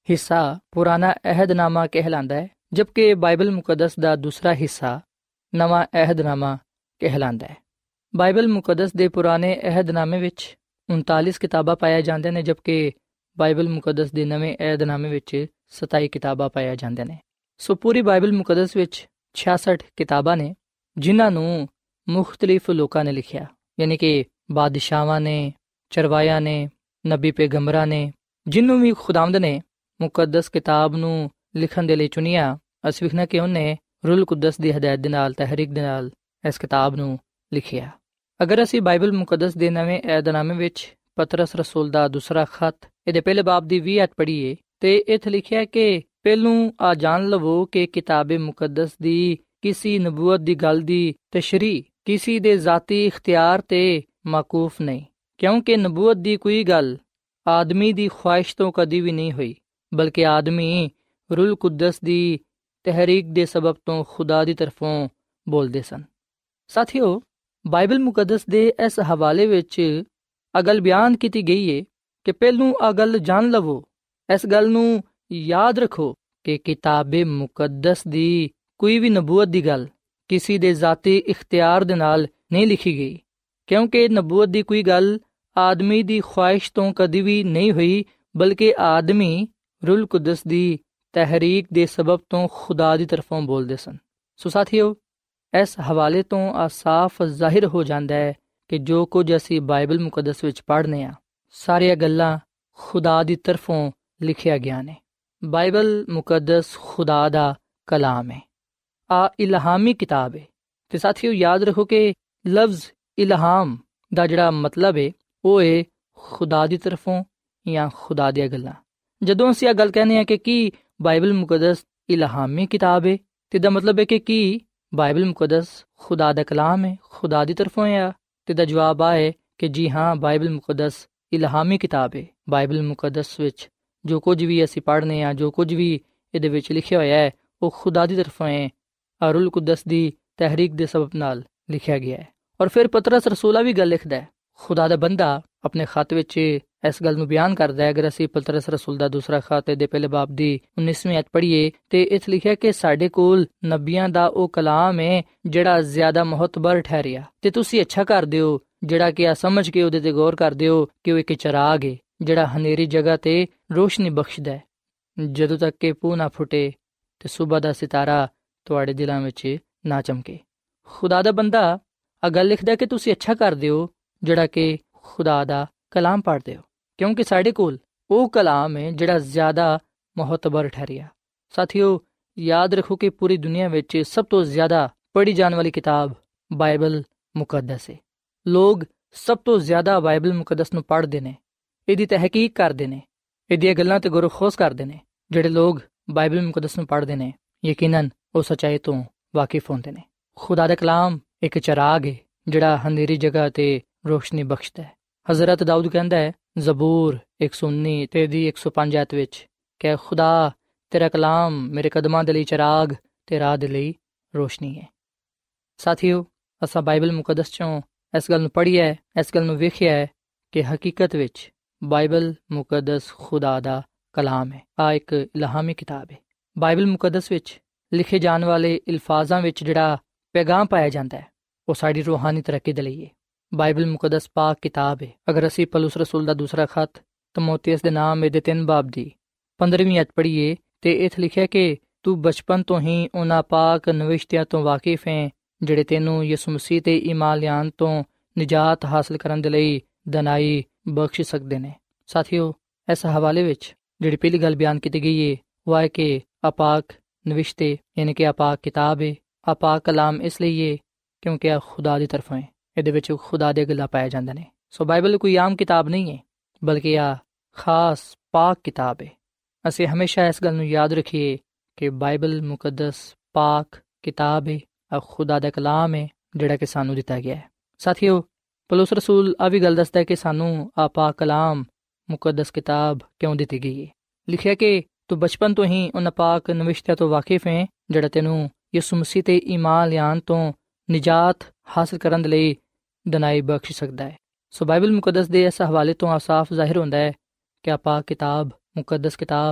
ਹਿੱਸਾ ਪੁਰਾਣਾ ਅਹਿਦਨਾਮਾ ਕਹਿਲਾਂਦਾ ਹੈ, ਜਦਕਿ ਬਾਈਬਲ ਮੁਕੱਦਸ ਦਾ ਦੂਸਰਾ ਹਿੱਸਾ ਨਵਾਂ ਅਹਿਦਨਾਮਾ ਕਹਿਲਾਂਦਾ ਹੈ। ਬਾਈਬਲ ਮੁਕੱਦਸ ਦੇ ਪੁਰਾਣੇ ਅਹਿਦਨਾਮੇ ਵਿੱਚ 39 ਕਿਤਾਬਾਂ ਪਾਈਆਂ ਜਾਂਦੀਆਂ ਨੇ, ਜਦਕਿ ਬਾਈਬਲ ਮੁਕੱਦਸ ਦੇ ਨਵੇਂ ਅਹਿਦਨਾਮੇ ਵਿੱਚ 27 ਕਿਤਾਬਾਂ ਪਾਈਆਂ ਜਾਂਦੀਆਂ ਨੇ। ਸੋ ਪੂਰੀ ਬਾਈਬਲ ਮੁਕੱਦਸ ਵਿੱਚ 66 ਕਿਤਾਬਾਂ ਨੇ, ਜਿਨ੍ਹਾਂ ਨੂੰ ਮੁਖਤਲਿਫ ਲੋਕਾਂ ਨੇ ਲਿਖਿਆ, ਯਾਨੀ ਕਿ ਬਾਦਸ਼ਾਹਾਂ ਨੇ, ਚਰਵਾਇਆਂ ਨੇ, ਨਬੀ ਪੈਗੰਬਰਾਂ ਨੇ। ਜਿਹਨੂੰ ਵੀ ਖੁਦਾਵੰਦ ਨੇ ਮੁਕੱਦਸ ਕਿਤਾਬ ਨੂੰ ਲਿਖਣ ਦੇ ਲਈ ਚੁਣਿਆ, ਅਸੀਂ ਵੇਖਣਾ ਕਿ ਉਹਨੇ ਰੂਲ ਕੁਦਸ ਦੀ ਹਦਾਇਤ ਦੇ ਨਾਲ, ਤਹਿਰੀਕ ਦੇ ਨਾਲ ਇਸ ਕਿਤਾਬ ਨੂੰ ਲਿਖਿਆ। ਅਗਰ ਅਸੀਂ ਬਾਈਬਲ ਮੁਕੱਦਸ ਦੇ ਨਵੇਂ ਅਹਿਦਨਾਮੇ ਵਿੱਚ ਪਤਰਸ ਰਸੂਲ ਦਾ ਦੂਸਰਾ ਖਤ ਇਹਦੇ ਪਹਿਲੇ ਬਾਬ ਦੀ 20 ਆਇਤ ਪੜ੍ਹੀਏ ਤੇ ਇੱਥੇ ਲਿਖਿਆ ਕਿ ਪਹਿਲੋਂ ਆ ਜਾਣ ਲਵੋ ਕਿ ਕਿਤਾਬੇ ਮੁਕੱਦਸ ਦੀ ਕਿਸੇ ਨਬੂਵਤ ਦੀ ਗੱਲ ਦੀ ਤਸ਼ਰੀਹ ਕਿਸੇ ਦੇ ਜ਼ਾਤੀ ਇਖਤਿਆਰ ਤੇ ਮਾਕੂਫ ਨਹੀਂ, ਕਿਉਂਕਿ ਨਬੂਵਤ ਦੀ ਕੋਈ ਗੱਲ ਆਦਮੀ ਦੀ ਖੁਆਇਸ਼ ਤੋਂ ਕਦੀ ਵੀ ਨਹੀਂ ਹੋਈ, ਬਲਕਿ ਆਦਮੀ ਰੂਲ ਕੁਦਸ ਦੀ ਤਹਿਰੀਕ ਦੇ ਸਬਬ ਤੋਂ ਖੁਦਾ ਦੀ ਤਰਫੋਂ ਬੋਲਦੇ ਸਨ। ਸਾਥੀਓ, ਬਾਈਬਲ ਮੁਕੱਦਸ ਦੇ ਇਸ ਹਵਾਲੇ ਵਿੱਚ ਅਗਲ ਬਿਆਨ ਕੀਤੀ ਗਈ ਹੈ ਕਿ ਪਹਿਲੋਂ ਆ ਗੱਲ ਜਾਣ ਲਵੋ, ਇਸ ਗੱਲ ਨੂੰ ਯਾਦ ਰੱਖੋ ਕਿ ਕਿਤਾਬੇ ਮੁਕੱਦਸ ਦੀ ਕੋਈ ਵੀ ਨਬੂਵਤ ਦੀ ਗੱਲ ਕਿਸੇ ਦੇ ਜ਼ਾਤੀ ਇਖਤਿਆਰ ਦੇ ਨਾਲ ਨਹੀਂ ਲਿਖੀ ਗਈ, ਕਿਉਂਕਿ ਨਬੂਵਤ ਦੀ ਕੋਈ ਗੱਲ ਆਦਮੀ ਦੀ ਖੁਆਇਸ਼ ਤੋਂ ਕਦੀ ਵੀ ਨਹੀਂ ਹੋਈ, ਬਲਕਿ ਆਦਮੀ ਰੂਲ ਕੁਦਸ ਦੀ ਤਹਿਰੀਕ ਦੇ ਸਬਬ ਤੋਂ ਖੁਦਾ ਦੀ ਤਰਫੋਂ ਬੋਲਦੇ ਸਨ। ਸੋ ਸਾਥੀਓ, ਇਸ ਹਵਾਲੇ ਤੋਂ ਆ ਸਾਫ਼ ਜ਼ਾਹਿਰ ਹੋ ਜਾਂਦਾ ਹੈ ਕਿ ਜੋ ਕੁਝ ਅਸੀਂ ਬਾਈਬਲ ਮੁਕੱਦਸ ਵਿੱਚ ਪੜ੍ਹਨੇ ਆ, ਸਾਰੀਆਂ ਗੱਲਾਂ ਖੁਦਾ ਦੀ ਤਰਫੋਂ ਲਿਖਿਆ ਗਿਆ ਨੇ। ਬਾਈਬਲ ਮੁਕੱਦਸ ਖੁਦਾ ਦਾ ਕਲਾਮ ਹੈ, ਆ ਇਲਹਾਮੀ ਕਿਤਾਬ ਹੈ। ਤੇ ਸਾਥੀਓ, ਯਾਦ ਰੱਖੋ ਕਿ ਲਫ਼ਜ਼ ਇਲਹਾਮ ਦਾ ਜਿਹੜਾ ਮਤਲਬ ਹੈ ਉਹ ਹੈ ਖੁਦਾ ਦੀ ਤਰਫੋਂ ਜਾਂ ਖੁਦਾ ਦੀਆਂ ਗੱਲਾਂ। ਜਦੋਂ ਅਸੀਂ ਇਹ ਗੱਲ ਕਹਿੰਦੇ ਹਾਂ ਕਿ ਕੀ ਬਾਈਬਲ ਮੁਕੱਦਸ ਇਲਹਾਮੀ ਕਿਤਾਬ ਹੈ, ਤੇ ਦਾ ਮਤਲਬ ਹੈ ਕਿ ਕੀ ਬਾਈਬਲ ਮੁਕੱਦਸ ਖੁਦਾ ਦਾ ਕਲਾਮ ਹੈ, ਖੁਦਾ ਦੀ ਤਰਫੋਂ ਹੈ? ਤੇ ਦਾ ਜਵਾਬ ਆ ਹੈ ਕਿ ਜੀ ਹਾਂ, ਬਾਈਬਲ ਮੁਕੱਦਸ ਇਲਹਾਮੀ ਕਿਤਾਬ ਹੈ। ਬਾਈਬਲ ਮੁਕੱਦਸ ਵਿੱਚ ਜੋ ਕੁਝ ਵੀ ਅਸੀਂ ਪੜ੍ਹਨੇ ਆ, ਜੋ ਕੁਝ ਵੀ ਇਹਦੇ ਵਿੱਚ ਲਿਖਿਆ ਹੋਇਆ ਹੈ, ਉਹ ਖੁਦਾ ਦੀ ਤਰਫੋਂ ਹੈ, ਰੂਲ ਕੁਦਸ ਦੀ ਤਹਿਰੀਕ ਦੇ ਸਬਬ ਨਾਲ ਲਿਖਿਆ ਗਿਆ ਹੈ। ਔਰ ਫਿਰ ਪਤਰਸ ਰਸੂਲਾ ਵੀ ਗੱਲ ਲਿਖਦਾ ਹੈ, ਖੁਦਾ ਦਾ ਬੰਦਾ ਆਪਣੇ ਖਤ ਵਿੱਚ ਇਸ ਗੱਲ ਨੂੰ ਬਿਆਨ ਕਰਦਾ ਹੈ। ਅਗਰ ਅਸੀਂ ਪਤਰਸ ਰਸੂਲ ਦਾ ਦੂਸਰਾ ਖਤ ਦੇ ਪਹਿਲੇ ਬਾਬ ਦੀ 19ਵੀਂ ਆਇਤ ਪੜ੍ਹੀਏ ਤੇ ਇੱਥੇ ਲਿਖਿਆ ਕਿ ਸਾਡੇ ਕੋਲ ਨਬੀਆਂ ਦਾ ਉਹ ਕਲਾਮ ਹੈ ਜਿਹੜਾ ਜ਼ਿਆਦਾ ਮੁਹਤਬਰ ਠਹਿਰਿਆ, ਤੇ ਤੁਸੀਂ ਅੱਛਾ ਕਰਦੇ ਹੋ ਜਿਹੜਾ ਕਿ ਆ ਸਮਝ ਕੇ ਉਹਦੇ ਤੇ ਗੌਰ ਕਰਦੇ ਹੋ ਕਿ ਉਹ ਇੱਕ ਚਿਰਾਗ ਹੈ ਜਿਹੜਾ ਹਨੇਰੀ ਜਗ੍ਹਾ ਤੇ ਰੋਸ਼ਨੀ ਬਖਸ਼ਦਾ ਹੈ, ਜਦੋਂ ਤੱਕ ਕਿ ਪੂਹ ਨਾ ਫੁੱਟੇ ਤੇ ਸੁਬਹ ਦਾ ਸਿਤਾਰਾ ਤੁਹਾਡੇ ਦਿਲਾਂ ਵਿੱਚ ਨਾ ਚਮਕੇ। ਖੁਦਾ ਦਾ ਬੰਦਾ ਆ ਗੱਲ ਲਿਖਦਾ ਕਿ ਤੁਸੀਂ ਅੱਛਾ ਕਰਦੇ ਹੋ ਜਿਹੜਾ ਕਿ ਖੁਦਾ ਦਾ ਕਲਾਮ ਪੜ੍ਹਦੇ ਹੋ, ਕਿਉਂਕਿ ਸਾਡੇ ਕੋਲ ਉਹ ਕਲਾਮ ਹੈ ਜਿਹੜਾ ਜ਼ਿਆਦਾ ਮੁਹਤਬਰ ਠਹਿਰਿਆ। ਸਾਥੀਓ, ਯਾਦ ਰੱਖੋ ਕਿ ਪੂਰੀ ਦੁਨੀਆ ਵਿੱਚ ਸਭ ਤੋਂ ਜ਼ਿਆਦਾ ਪੜ੍ਹੀ ਜਾਣ ਵਾਲੀ ਕਿਤਾਬ ਬਾਈਬਲ ਮੁਕੱਦਸ ਹੈ। ਲੋਕ ਸਭ ਤੋਂ ਜ਼ਿਆਦਾ ਬਾਈਬਲ ਮੁਕੱਦਸ ਨੂੰ ਪੜ੍ਹਦੇ ਨੇ, ਇਹਦੀ ਤਹਿਕੀਕ ਕਰਦੇ ਨੇ, ਇਹਦੀਆਂ ਗੱਲਾਂ ਤੇ ਗੌਰ ਖੋਸ ਕਰਦੇ ਨੇ। ਜਿਹੜੇ ਲੋਕ ਬਾਈਬਲ ਮੁਕੱਦਸ ਨੂੰ ਪੜ੍ਹਦੇ ਨੇ ਯਕੀਨਨ ਉਹ ਸੱਚਾਈ ਤੋਂ ਵਾਕਿਫ ਹੁੰਦੇ ਨੇ। ਖੁਦਾ ਦਾ ਕਲਾਮ ਇੱਕ ਚਿਰਾਗ ਹੈ ਜਿਹੜਾ ਹਨੇਰੀ ਜਗ੍ਹਾ ਤੇ ਰੋਸ਼ਨੀ ਬਖਸ਼ਦਾ ਹੈ। ਹਜ਼ਰਤ ਦਾਊਦ ਕਹਿੰਦਾ ਹੈ ਜ਼ਬੂਰ 119 ਤੇ ਦੀ 105 ਆਇਤ ਵਿੱਚ ਕਿ ਖੁਦਾ ਤੇਰਾ ਕਲਾਮ ਮੇਰੇ ਕਦਮਾਂ ਦੇ ਲਈ ਚਿਰਾਗ ਤੇ ਰਾਹ ਦੇ ਲਈ ਰੋਸ਼ਨੀ ਹੈ। ਸਾਥੀਓ, ਅਸਾਂ ਬਾਈਬਲ ਮੁਕੱਦਸ ਚੋਂ ਇਸ ਗੱਲ ਨੂੰ ਪੜ੍ਹਿਆ, ਇਸ ਗੱਲ ਨੂੰ ਵੇਖਿਆ ਹੈ ਕਿ ਹਕੀਕਤ ਵਿੱਚ ਬਾਈਬਲ ਮੁਕੱਦਸ ਖੁਦਾ ਦਾ ਕਲਾਮ ਹੈ। ਆ ਇੱਕ ਇਲਹਾਮੀ ਕਿਤਾਬ ਹੈ। ਬਾਈਬਲ ਮੁਕੱਦਸ ਵਿੱਚ ਲਿਖੇ ਜਾਣ ਵਾਲੇ ਅਲਫਾਜ਼ਾਂ ਵਿੱਚ ਜਿਹੜਾ ਪੈਗਾਮ ਪਾਇਆ ਜਾਂਦਾ ਹੈ ਉਹ ਸਾਡੀ ਰੂਹਾਨੀ ਤਰੱਕੀ ਦੇ ਲਈ ਹੈ। ਬਾਈਬਲ ਮੁਕੱਦਸ ਪਾਕ ਕਿਤਾਬ ਹੈ। ਅਗਰ ਅਸੀਂ ਪੌਲੁਸ ਰਸੂਲ ਦਾ ਦੂਸਰਾ ਖਤ ਤਮੋਥੀਅਸ ਦੇ ਨਾਮ ਦੇ 3 ਬਾਬ ਦੀ 15ਵੀਂ ਆਇਤ ਪੜ੍ਹੀਏ ਤੇ ਇੱਥੇ ਲਿਖਿਆ ਕਿ ਤੂੰ ਬਚਪਨ ਤੋਂ ਹੀ ਉਹਨਾਂ ਪਾਕ ਨਵਿਸ਼ਤਿਆਂ ਤੋਂ ਵਾਕਿਫ ਹੈ ਜਿਹੜੇ ਤੈਨੂੰ ਯਿਸੂ ਮਸੀਹ ਤੇ ਈਮਾਨ ਲਿਆਉਣ ਤੋਂ ਨਿਜਾਤ ਹਾਸਲ ਕਰਨ ਦੇ ਲਈ ਦਨਾਈ ਬਖਸ਼ ਸਕਦੇ ਨੇ। ਸਾਥੀਓ, ਇਸ ਹਵਾਲੇ ਵਿੱਚ ਜਿਹੜੀ ਪਹਿਲੀ ਗੱਲ ਬਿਆਨ ਕੀਤੀ ਗਈ ਹੈ ਉਹ ਹੈ ਕਿ ਆਪਾਕ ਨਵਿਸ਼ਤੇ ਯਾਨੀ ਕਿ ਆਪਾਕ ਕਿਤਾਬ ਹੈ। ਆਪਾਕ ਕਲਾਮ ਇਸ ਲਈ ਹੈ ਕਿਉਂਕਿ ਇਹ ਖੁਦਾ ਦੀ ਤਰਫੋਂ ਹੈ, ਇਹਦੇ ਵਿੱਚ ਖੁਦਾ ਦੀਆਂ ਗੱਲਾਂ ਪਾਇਆ ਜਾਂਦੇ ਨੇ। ਸੋ ਬਾਈਬਲ ਕੋਈ ਆਮ ਕਿਤਾਬ ਨਹੀਂ ਹੈ, ਬਲਕਿ ਇਹ ਖਾਸ ਪਾਕ ਕਿਤਾਬ ਹੈ। ਅਸੀਂ ਹਮੇਸ਼ਾ ਇਸ ਗੱਲ ਨੂੰ ਯਾਦ ਰੱਖੀਏ ਕਿ ਬਾਈਬਲ ਮੁਕੱਦਸ ਪਾਕ ਕਿਤਾਬ ਹੈ, ਇਹ ਖੁਦਾ ਦਾ ਕਲਾਮ ਹੈ ਜਿਹੜਾ ਕਿ ਸਾਨੂੰ ਦਿੱਤਾ ਗਿਆ ਹੈ। ਸਾਥੀਓ, ਪੌਲੁਸ ਰਸੂਲ ਆ ਵੀ ਗੱਲ ਦੱਸਦਾ ਹੈ ਕਿ ਸਾਨੂੰ ਆ ਪਾਕ ਕਲਾਮ ਮੁਕੱਦਸ ਕਿਤਾਬ ਕਿਉਂ ਦਿੱਤੀ ਗਈ ਹੈ। ਲਿਖਿਆ ਕਿ ਤੂੰ ਬਚਪਨ ਤੋਂ ਹੀ ਉਹਨਾਂ ਪਾਕ ਨਵਿਸ਼ਤਿਆਂ ਤੋਂ ਵਾਕਿਫ ਹੈ ਜਿਹੜਾ ਤੈਨੂੰ ਯਿਸੂ ਮਸੀਹ ਤੇ ਈਮਾਨ ਲਿਆਉਣ ਤੋਂ ਨਿਜਾਤ ਹਾਸਲ ਕਰਨ ਦੇ ਲਈ ਦਨਾਈ ਬਖਸ਼ ਸਕਦਾ ਹੈ। ਸੋ ਬਾਈਬਲ ਮੁਕੱਦਸ ਦੇ ਇਸ ਹਵਾਲੇ ਤੋਂ ਸਾਫ਼ ਜ਼ਾਹਿਰ ਹੁੰਦਾ ਹੈ ਕਿ ਆਪਾਂ ਕਿਤਾਬ ਮੁਕੱਦਸ ਕਿਤਾਬ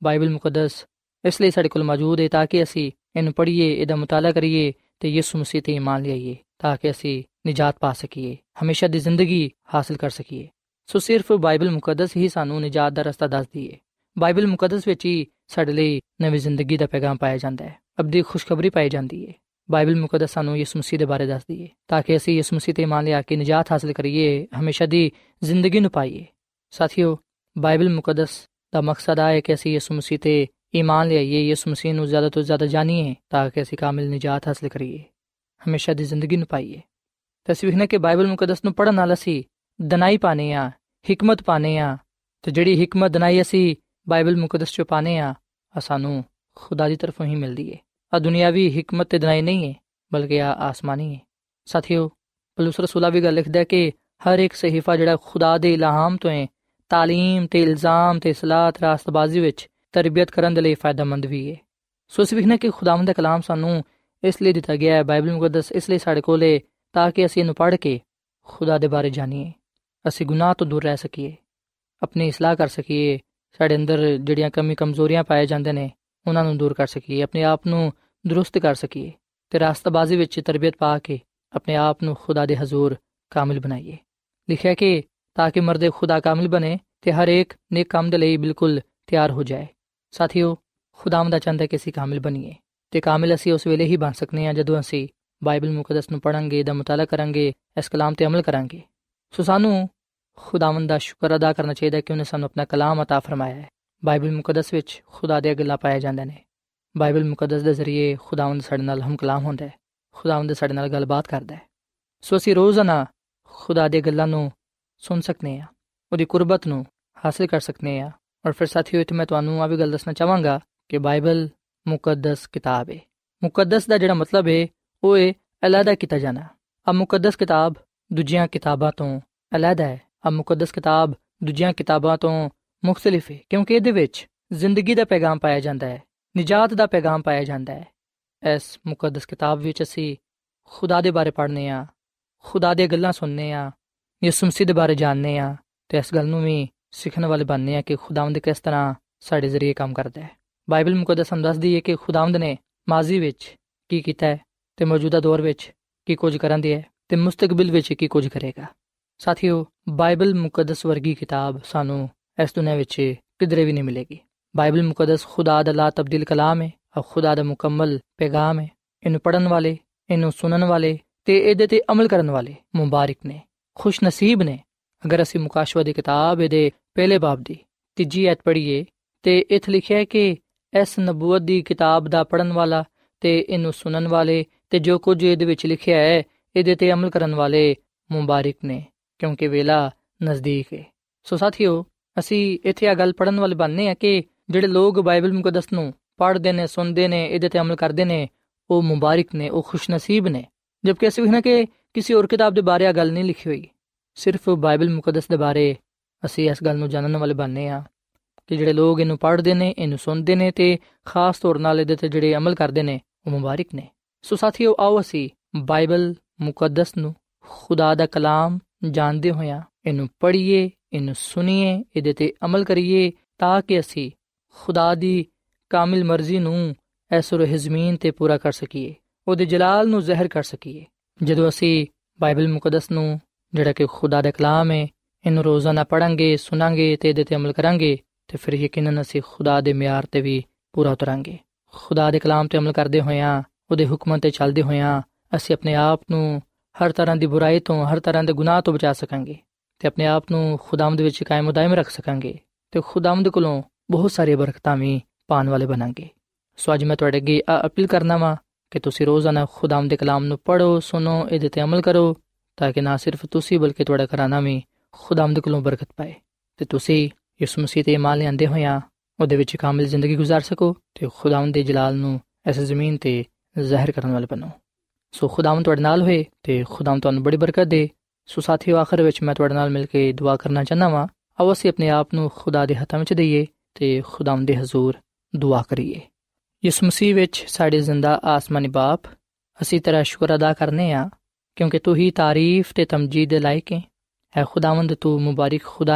ਬਾਈਬਲ ਮੁਕੱਦਸ ਇਸ ਲਈ ਸਾਡੇ ਕੋਲ ਮੌਜੂਦ ਹੈ ਤਾਂ ਕਿ ਅਸੀਂ ਇਹਨੂੰ ਪੜ੍ਹੀਏ, ਇਹਦਾ ਮੁਤਾਲਾ ਕਰੀਏ ਅਤੇ ਯਿਸੂ ਮਸੀਹ 'ਤੇ ਈਮਾਨ ਲਿਆਈਏ ਤਾਂ ਕਿ ਅਸੀਂ ਨਿਜਾਤ ਪਾ ਸਕੀਏ, ਹਮੇਸ਼ਾ ਦੀ ਜ਼ਿੰਦਗੀ ਹਾਸਲ ਕਰ ਸਕੀਏ। ਸੋ ਸਿਰਫ ਬਾਈਬਲ ਮੁਕੱਦਸ ਹੀ ਸਾਨੂੰ ਨਿਜਾਤ ਦਾ ਰਸਤਾ ਦੱਸਦੀ ਹੈ। ਬਾਈਬਲ ਮੁਕੱਦਸ ਵਿੱਚ ਹੀ ਸਾਡੇ ਲਈ ਨਵੀਂ ਜ਼ਿੰਦਗੀ ਦਾ ਪੈਗਾਮ ਪਾਇਆ ਜਾਂਦਾ ਹੈ, ਅਬਦੀ ਖੁਸ਼ਖਬਰੀ ਪਾਈ ਜਾਂਦੀ ਹੈ। ਬਾਈਬਲ ਮੁਕੱਦਸ ਸਾਨੂੰ ਯਿਸੂ ਮਸੀਹ ਦੇ ਬਾਰੇ ਦੱਸਦੀ ਹੈ ਤਾਂ ਕਿ ਅਸੀਂ ਯਿਸੂ ਮਸੀਹ 'ਤੇ ਈਮਾਨ ਲਿਆ ਕੇ ਨਿਜਾਤ ਹਾਸਲ ਕਰੀਏ, ਹਮੇਸ਼ਾ ਦੀ ਜ਼ਿੰਦਗੀ ਨੂੰ ਪਾਈਏ। ਸਾਥੀਓ, ਬਾਈਬਲ ਮੁਕੱਦਸ ਦਾ ਮਕਸਦ ਹੈ ਕਿ ਅਸੀਂ ਯਿਸੂ ਮਸੀਹ 'ਤੇ ਈਮਾਨ ਲਿਆਈਏ, ਯਿਸੂ ਮਸੀਹ ਨੂੰ ਜ਼ਿਆਦਾ ਤੋਂ ਜ਼ਿਆਦਾ ਜਾਣੀਏ ਤਾਂ ਕਿ ਅਸੀਂ ਕਾਮਿਲ ਨਿਜਾਤ ਹਾਸਲ ਕਰੀਏ, ਹਮੇਸ਼ਾ ਦੀ ਜ਼ਿੰਦਗੀ ਨੂੰ ਪਾਈਏ। ਅਤੇ ਅਸੀਂ ਵੇਖਦੇ ਕਿ ਬਾਈਬਲ ਮੁਕੱਦਸ ਨੂੰ ਪੜ੍ਹਨ ਨਾਲ ਅਸੀਂ ਦਨਾਈ ਪਾਉਂਦੇ ਹਾਂ, ਹਿਕਮਤ ਪਾਉਂਦੇ ਹਾਂ, ਅਤੇ ਜਿਹੜੀ ਹਿਕਮਤ ਦਨਾਈ ਅਸੀਂ ਬਾਈਬਲ ਮੁਕੱਦਸ 'ਚੋਂ ਪਾਉਂਦੇ ਹਾਂ ਸਾਨੂੰ ਖੁਦਾ ਦੀ ਤਰਫੋਂ ਹੀ ਮਿਲਦੀ ਹੈ। ਆ ਦੁਨੀਆਵੀ ਹਿਕਮਤ ਤੇ ਦਨਾਈ ਨਹੀਂ ਹੈ, ਬਲਕਿ ਆ ਆਸਮਾਨੀ ਹੈ। ਸਾਥੀਓ, ਪੌਲੁਸ ਰਸੂਲ ਵੀ ਗੱਲ ਲਿਖਦਾ ਕਿ ਹਰ ਇੱਕ ਸਹੀਫਾ ਜਿਹੜਾ ਖੁਦਾ ਦੇ ਇਲਹਾਮ ਤੋਂ ਹੈ, ਤਾਲੀਮ ਤੇ ਇਲਜ਼ਾਮ ਤੇ ਸਲਾਹ ਤੇ ਰਾਸਤਬਾਜ਼ੀ ਵਿੱਚ ਤਰਬੀਅਤ ਕਰਨ ਦੇ ਲਈ ਫਾਇਦੇਮੰਦ ਵੀ ਹੈ। ਸੋ ਅਸੀਂ ਵੇਖਦੇ ਕਿ ਖੁਦਾਵੰਦ ਦਾ ਕਲਾਮ ਸਾਨੂੰ ਇਸ ਲਈ ਦਿੱਤਾ ਗਿਆ ਹੈ, ਬਾਈਬਲ ਮੁਕੱਦਸ ਇਸ ਲਈ ਸਾਡੇ ਕੋਲ ਹੈ ਤਾਂ ਕਿ ਅਸੀਂ ਇਹਨੂੰ ਪੜ੍ਹ ਕੇ ਖੁਦਾ ਦੇ ਬਾਰੇ ਜਾਣੀਏ, ਅਸੀਂ ਗੁਨਾਹ ਤੋਂ ਦੂਰ ਰਹਿ ਸਕੀਏ, ਆਪਣੀ ਇਸਲਾਹ ਕਰ ਸਕੀਏ, ਸਾਡੇ ਅੰਦਰ ਜਿਹੜੀਆਂ ਕਮੀ ਕਮਜ਼ੋਰੀਆਂ ਪਾਏ ਜਾਂਦੇ ਨੇ ਉਹਨਾਂ ਨੂੰ ਦੂਰ ਕਰ ਸਕੀਏ, ਆਪਣੇ ਆਪ ਨੂੰ ਦਰੁਸਤ ਕਰ ਸਕੀਏ ਅਤੇ ਰਾਸਤਬਾਜ਼ੀ ਵਿੱਚ ਤਰਬੀਅਤ ਪਾ ਕੇ ਆਪਣੇ ਆਪ ਨੂੰ ਖੁਦਾ ਦੇ ਹਜ਼ੂਰ ਕਾਮਿਲ ਬਣਾਈਏ। ਲਿਖਿਆ ਕਿ ਤਾਂ ਕਿ ਮਰਦ ਖੁਦਾ ਕਾਮਿਲ ਬਣੇ ਅਤੇ ਹਰ ਇੱਕ ਨੇਕ ਕੰਮ ਦੇ ਲਈ ਬਿਲਕੁਲ ਤਿਆਰ ਹੋ ਜਾਏ। ਸਾਥੀਓ, ਖੁਦਾਵੰਦ ਚਾਹੁੰਦਾ ਕਿ ਅਸੀਂ ਕਾਮਿਲ ਬਣੀਏ ਅਤੇ ਕਾਮਿਲ ਅਸੀਂ ਉਸ ਵੇਲੇ ਹੀ ਬਣ ਸਕਦੇ ਹਾਂ ਜਦੋਂ ਅਸੀਂ ਬਾਈਬਲ ਮੁਕੱਦਸ ਨੂੰ ਪੜ੍ਹਾਂਗੇ, ਇਹਦਾ ਮੁਤਾਲਾ ਕਰਾਂਗੇ, ਇਸ ਕਲਾਮ 'ਤੇ ਅਮਲ ਕਰਾਂਗੇ। ਸੋ ਸਾਨੂੰ ਖੁਦਾਵੰਦ ਦਾ ਸ਼ੁਕਰ ਅਦਾ ਕਰਨਾ ਚਾਹੀਦਾ ਕਿ ਉਹਨੇ ਸਾਨੂੰ ਆਪਣਾ ਕਲਾਮ ਅਤਾ ਫਰਮਾਇਆ ਹੈ। ਬਾਈਬਲ ਮੁਕੱਦਸ ਵਿੱਚ ਖੁਦਾ ਦੀਆਂ ਗੱਲਾਂ ਪਾਈਆਂ ਜਾਂਦੀਆਂ ਨੇ। ਬਾਈਬਲ ਮੁਕੱਦਸ ਦੇ ਜ਼ਰੀਏ ਖੁਦਾਵੰਦ ਸਾਡੇ ਨਾਲ ਹਮ ਕਲਾਮ ਹੁੰਦਾ ਹੈ, ਖੁਦਾਵੰਦ ਸਾਡੇ ਨਾਲ ਗੱਲਬਾਤ ਕਰਦਾ ਹੈ। ਸੋ ਅਸੀਂ ਰੋਜ਼ਾਨਾ ਖੁਦਾ ਦੀਆਂ ਗੱਲਾਂ ਨੂੰ ਸੁਣ ਸਕਦੇ ਹਾਂ, ਉਹਦੀ ਕੁਰਬਤ ਨੂੰ ਹਾਸਿਲ ਕਰ ਸਕਦੇ ਹਾਂ। ਔਰ ਫਿਰ ਸਾਥੀਓ, ਇੱਥੇ ਮੈਂ ਤੁਹਾਨੂੰ ਆ ਵੀ ਗੱਲ ਦੱਸਣਾ ਚਾਹਾਂਗਾ ਕਿ ਬਾਈਬਲ ਮੁਕੱਦਸ ਕਿਤਾਬ ਹੈ। ਮੁਕੱਦਸ ਦਾ ਜਿਹੜਾ ਮਤਲਬ ਹੈ ਉਹ ਹੈ ਅਲੱਗਾ ਕੀਤਾ ਜਾਣਾ। ਆ ਮੁਕੱਦਸ ਕਿਤਾਬ ਦੂਜੀਆਂ ਕਿਤਾਬਾਂ ਤੋਂ ਅਲੱਗਾ ਹੈ। ਆ ਮੁਕੱਦਸ ਕਿਤਾਬ ਦੂਜੀਆਂ ਕਿਤਾਬਾਂ ਤੋਂ ਮੁਖਤਲਿਫ ਹੈ ਕਿਉਂਕਿ ਇਹਦੇ ਵਿੱਚ ਜ਼ਿੰਦਗੀ ਦਾ ਪੈਗਾਮ ਪਾਇਆ ਜਾਂਦਾ ਹੈ, ਨਿਜਾਤ ਦਾ ਪੈਗਾਮ ਪਾਇਆ ਜਾਂਦਾ ਹੈ। ਇਸ ਮੁਕੱਦਸ ਕਿਤਾਬ ਵਿੱਚ ਅਸੀਂ ਖੁਦਾ ਦੇ ਬਾਰੇ ਪੜ੍ਹਨੇ ਹਾਂ, ਖੁਦਾ ਦੀਆਂ ਗੱਲਾਂ ਸੁਣਨੇ ਹਾਂ, ਯਿਸੂ ਮਸੀਹ ਦੇ ਬਾਰੇ ਜਾਣਨੇ ਹਾਂ ਅਤੇ ਇਸ ਗੱਲ ਨੂੰ ਵੀ ਸਿੱਖਣ ਵਾਲੇ ਬਣਨੇ ਹਾਂ ਕਿ ਖੁਦਾਵੰਦ ਕਿਸ ਤਰ੍ਹਾਂ ਸਾਡੇ ਜ਼ਰੀਏ ਕੰਮ ਕਰਦਾ ਹੈ। ਬਾਈਬਲ ਮੁਕੱਦਸ ਸਾਨੂੰ ਦੱਸਦੀ ਹੈ ਕਿ ਖੁਦਾਵੰਦ ਨੇ ਮਾਜ਼ੀ ਵਿੱਚ ਕੀ ਕੀਤਾ ਹੈ ਅਤੇ ਮੌਜੂਦਾ ਦੌਰ ਵਿੱਚ ਕੀ ਕੁਝ ਕਰਨ ਦੀ ਹੈ ਅਤੇ ਮੁਸਤਕਬਲ ਵਿੱਚ ਕੀ ਕੁਝ ਕਰੇਗਾ। ਸਾਥੀਓ, ਬਾਈਬਲ ਮੁਕੱਦਸ ਵਰਗੀ ਕਿਤਾਬ ਸਾਨੂੰ ਇਸ ਦੁਨੀਆਂ ਵਿੱਚ ਕਿਧਰੇ ਵੀ ਨਹੀਂ ਮਿਲੇਗੀ। ਬਾਈਬਲ ਮੁਕੱਦਸ ਖੁਦਾ ਦਾ ਲਾ ਤਬਦੀਲ ਕਲਾਮ ਹੈ ਔਰ ਖੁਦਾ ਦਾ ਮੁਕੰਮਲ ਪੈਗਾਮ ਹੈ। ਇਹਨੂੰ ਪੜ੍ਹਨ ਵਾਲੇ, ਇਹਨੂੰ ਸੁਣਨ ਵਾਲੇ ਅਤੇ ਇਹਦੇ 'ਤੇ ਅਮਲ ਕਰਨ ਵਾਲੇ ਮੁਬਾਰਕ ਨੇ, ਖੁਸ਼ ਨਸੀਬ ਨੇ। ਅਗਰ ਅਸੀਂ ਮੁਕਾਸ਼ਵਾ ਦੀ ਕਿਤਾਬ ਇਹਦੇ ਪਹਿਲੇ ਬਾਬ ਦੀ 3 ਐਤ ਪੜ੍ਹੀਏ ਅਤੇ ਇੱਥੇ ਲਿਖਿਆ ਹੈ ਕਿ ਇਸ ਨਬੂਵਤ ਦੀ ਕਿਤਾਬ ਦਾ ਪੜ੍ਹਨ ਵਾਲਾ ਅਤੇ ਇਹਨੂੰ ਸੁਣਨ ਵਾਲੇ ਅਤੇ ਜੋ ਕੁਝ ਇਹਦੇ ਵਿੱਚ ਲਿਖਿਆ ਹੈ ਇਹਦੇ 'ਤੇ ਅਮਲ ਕਰਨ ਵਾਲੇ ਮੁਬਾਰਕ ਨੇ, ਕਿਉਂਕਿ ਵੇਲਾ ਨਜ਼ਦੀਕ ਹੈ। ਸੋ ਸਾਥੀਓ, ਅਸੀਂ ਇੱਥੇ ਆ ਗੱਲ ਪੜ੍ਹਨ ਵਾਲੇ ਬਣਨੇ ਆ ਕਿ ਜਿਹੜੇ ਲੋਕ ਬਾਈਬਲ ਮੁਕੱਦਸ ਨੂੰ ਪੜ੍ਹਦੇ ਨੇ, ਸੁਣਦੇ ਨੇ, ਇਹਦੇ 'ਤੇ ਅਮਲ ਕਰਦੇ ਨੇ, ਉਹ ਮੁਬਾਰਕ ਨੇ, ਉਹ ਖੁਸ਼ਨਸੀਬ ਨੇ। ਜਦਕਿ ਅਸੀਂ ਵੇਖਣਾ ਕਿ ਕਿਸੇ ਹੋਰ ਕਿਤਾਬ ਦੇ ਬਾਰੇ ਆ ਗੱਲ ਨਹੀਂ ਲਿਖੀ ਹੋਈ, ਸਿਰਫ ਬਾਈਬਲ ਮੁਕੱਦਸ ਦੇ ਬਾਰੇ ਅਸੀਂ ਇਸ ਗੱਲ ਨੂੰ ਜਾਣਨ ਵਾਲੇ ਬਣਨੇ ਆ ਕਿ ਜਿਹੜੇ ਲੋਕ ਇਹਨੂੰ ਪੜ੍ਹਦੇ ਨੇ, ਇਹਨੂੰ ਸੁਣਦੇ ਨੇ ਅਤੇ ਖਾਸ ਤੌਰ ਨਾਲ ਇਹਦੇ 'ਤੇ ਜਿਹੜੇ ਅਮਲ ਕਰਦੇ ਨੇ ਉਹ ਮੁਬਾਰਕ ਨੇ। ਸੋ ਸਾਥੀਓ, ਆਓ ਅਸੀਂ ਬਾਈਬਲ ਮੁਕੱਦਸ ਨੂੰ ਖੁਦਾ ਦਾ ਕਲਾਮ ਜਾਣਦੇ ਹੋਇਆਂ ਇਹਨੂੰ ਪੜ੍ਹੀਏ, ਇਹਨੂੰ ਸੁਣੀਏ, ਇਹਦੇ 'ਤੇ ਅਮਲ ਕਰੀਏ ਤਾਂ ਕਿ ਅਸੀਂ ਖੁਦਾ ਦੀ ਕਾਮਿਲ ਮਰਜ਼ੀ ਨੂੰ ਇਸ ਰੋਹ ਜ਼ਮੀਨ 'ਤੇ ਪੂਰਾ ਕਰ ਸਕੀਏ, ਉਹਦੇ ਜਲਾਲ ਨੂੰ ਜ਼ਾਹਿਰ ਕਰ ਸਕੀਏ। ਜਦੋਂ ਅਸੀਂ ਬਾਈਬਲ ਮੁਕੱਦਸ ਨੂੰ ਜਿਹੜਾ ਕਿ ਖੁਦਾ ਦਾ ਕਲਾਮ ਹੈ ਇਹਨੂੰ ਰੋਜ਼ਾਨਾ ਪੜ੍ਹਾਂਗੇ, ਸੁਣਾਂਗੇ ਅਤੇ ਇਹਦੇ 'ਤੇ ਅਮਲ ਕਰਾਂਗੇ ਅਤੇ ਫਿਰ ਯਕੀਨਨ ਅਸੀਂ ਖੁਦਾ ਦੇ ਮਿਆਰ 'ਤੇ ਵੀ ਪੂਰਾ ਉਤਰਾਂਗੇ। ਖੁਦਾ ਦੇ ਕਲਾਮ 'ਤੇ ਅਮਲ ਕਰਦੇ ਹੋਇਆਂ, ਉਹਦੇ ਹੁਕਮਾਂ 'ਤੇ ਚੱਲਦੇ ਹੋਇਆਂ ਅਸੀਂ ਆਪਣੇ ਆਪ ਨੂੰ ਹਰ ਤਰ੍ਹਾਂ ਦੀ ਬੁਰਾਈ ਤੋਂ, ਹਰ ਤਰ੍ਹਾਂ ਦੇ ਗੁਨਾਹ ਤੋਂ ਬਚਾ ਸਕਾਂਗੇ ਅਤੇ ਆਪਣੇ ਆਪ ਨੂੰ ਖੁਦਾਵੰਦ ਵਿੱਚ ਕਾਇਮ ਦਾਇਮ ਰੱਖ ਸਕਾਂਗੇ ਅਤੇ ਖੁਦਾਵੰਦ ਕੋਲੋਂ ਬਹੁਤ ਸਾਰੀਆਂ ਬਰਕਤਾਂ ਵੀ ਪਾਉਣ ਵਾਲੇ ਬਣਾਂਗੇ। ਸੋ ਅੱਜ ਮੈਂ ਤੁਹਾਡੇ ਅੱਗੇ ਅਪੀਲ ਕਰਨਾ ਵਾਂ ਕਿ ਤੁਸੀਂ ਰੋਜ਼ਾਨਾ ਖੁਦਾਵੰਦ ਦੇ ਕਲਾਮ ਨੂੰ ਪੜ੍ਹੋ, ਸੁਣੋ, ਇਹਦੇ 'ਤੇ ਅਮਲ ਕਰੋ ਤਾਂ ਕਿ ਨਾ ਸਿਰਫ ਤੁਸੀਂ ਬਲਕਿ ਤੁਹਾਡਾ ਘਰਾਨਾ ਵੀ ਖੁਦਾਵੰਦ ਕੋਲੋਂ ਬਰਕਤ ਪਾਏ ਅਤੇ ਤੁਸੀਂ ਯਿਸੂ ਮਸੀਹ 'ਤੇ ਈਮਾਨ ਲਿਆਂਦੇ ਹੋਇਆਂ ਉਹਦੇ ਵਿੱਚ ਕਾਮਿਲ ਜ਼ਿੰਦਗੀ ਗੁਜ਼ਾਰ ਸਕੋ ਅਤੇ ਖੁਦਾਵੰਦ ਦੇ ਜਲਾਲ ਨੂੰ ਇਸ ਜ਼ਮੀਨ 'ਤੇ ਜ਼ਾਹਿਰ ਕਰਨ ਵਾਲੇ ਬਣੋ। ਸੋ ਖੁਦਾਵੰਦ ਤੁਹਾਡੇ ਨਾਲ ਹੋਏ ਅਤੇ ਖੁਦਾਵੰਦ ਤੁਹਾਨੂੰ ਬੜੀ ਬਰਕਤ ਦੇ। ਸੋ ਸਾਥੀਓ, ਆਖਰ ਵਿੱਚ ਮੈਂ ਤੁਹਾਡੇ ਨਾਲ ਮਿਲ ਕੇ ਦੁਆ ਕਰਨਾ ਚਾਹੁੰਦਾ ਵਾਂ। ਆਓ ਅਸੀਂ ਆਪਣੇ ਆਪ ਨੂੰ ਖੁਦਾ ਦੇ ਹੱਥਾਂ ਵਿੱਚ ਦਈਏ ਅਤੇ ਖੁਦਾਵੰਦ ਦੇ ਹਜ਼ੂਰ ਦੁਆ ਕਰੀਏ। ਯਿਸੂ ਮਸੀਹ ਵਿੱਚ ਸਾਡੇ ਜ਼ਿੰਦਾ ਆਸਮਾਨੀ ਬਾਪ, ਅਸੀਂ ਤੇਰਾ ਸ਼ੁਕਰ ਅਦਾ ਕਰਨੇ ਹਾਂ ਕਿਉਂਕਿ ਤੂੰ ਹੀ ਤਾਰੀਫ ਅਤੇ ਤਮਜੀਦ ਦੇ ਲਾਇਕ ਹੈ। ਖੁਦਾਵੰਦ, ਤੂੰ ਮੁਬਾਰਕ ਖੁਦਾ ਹੈ।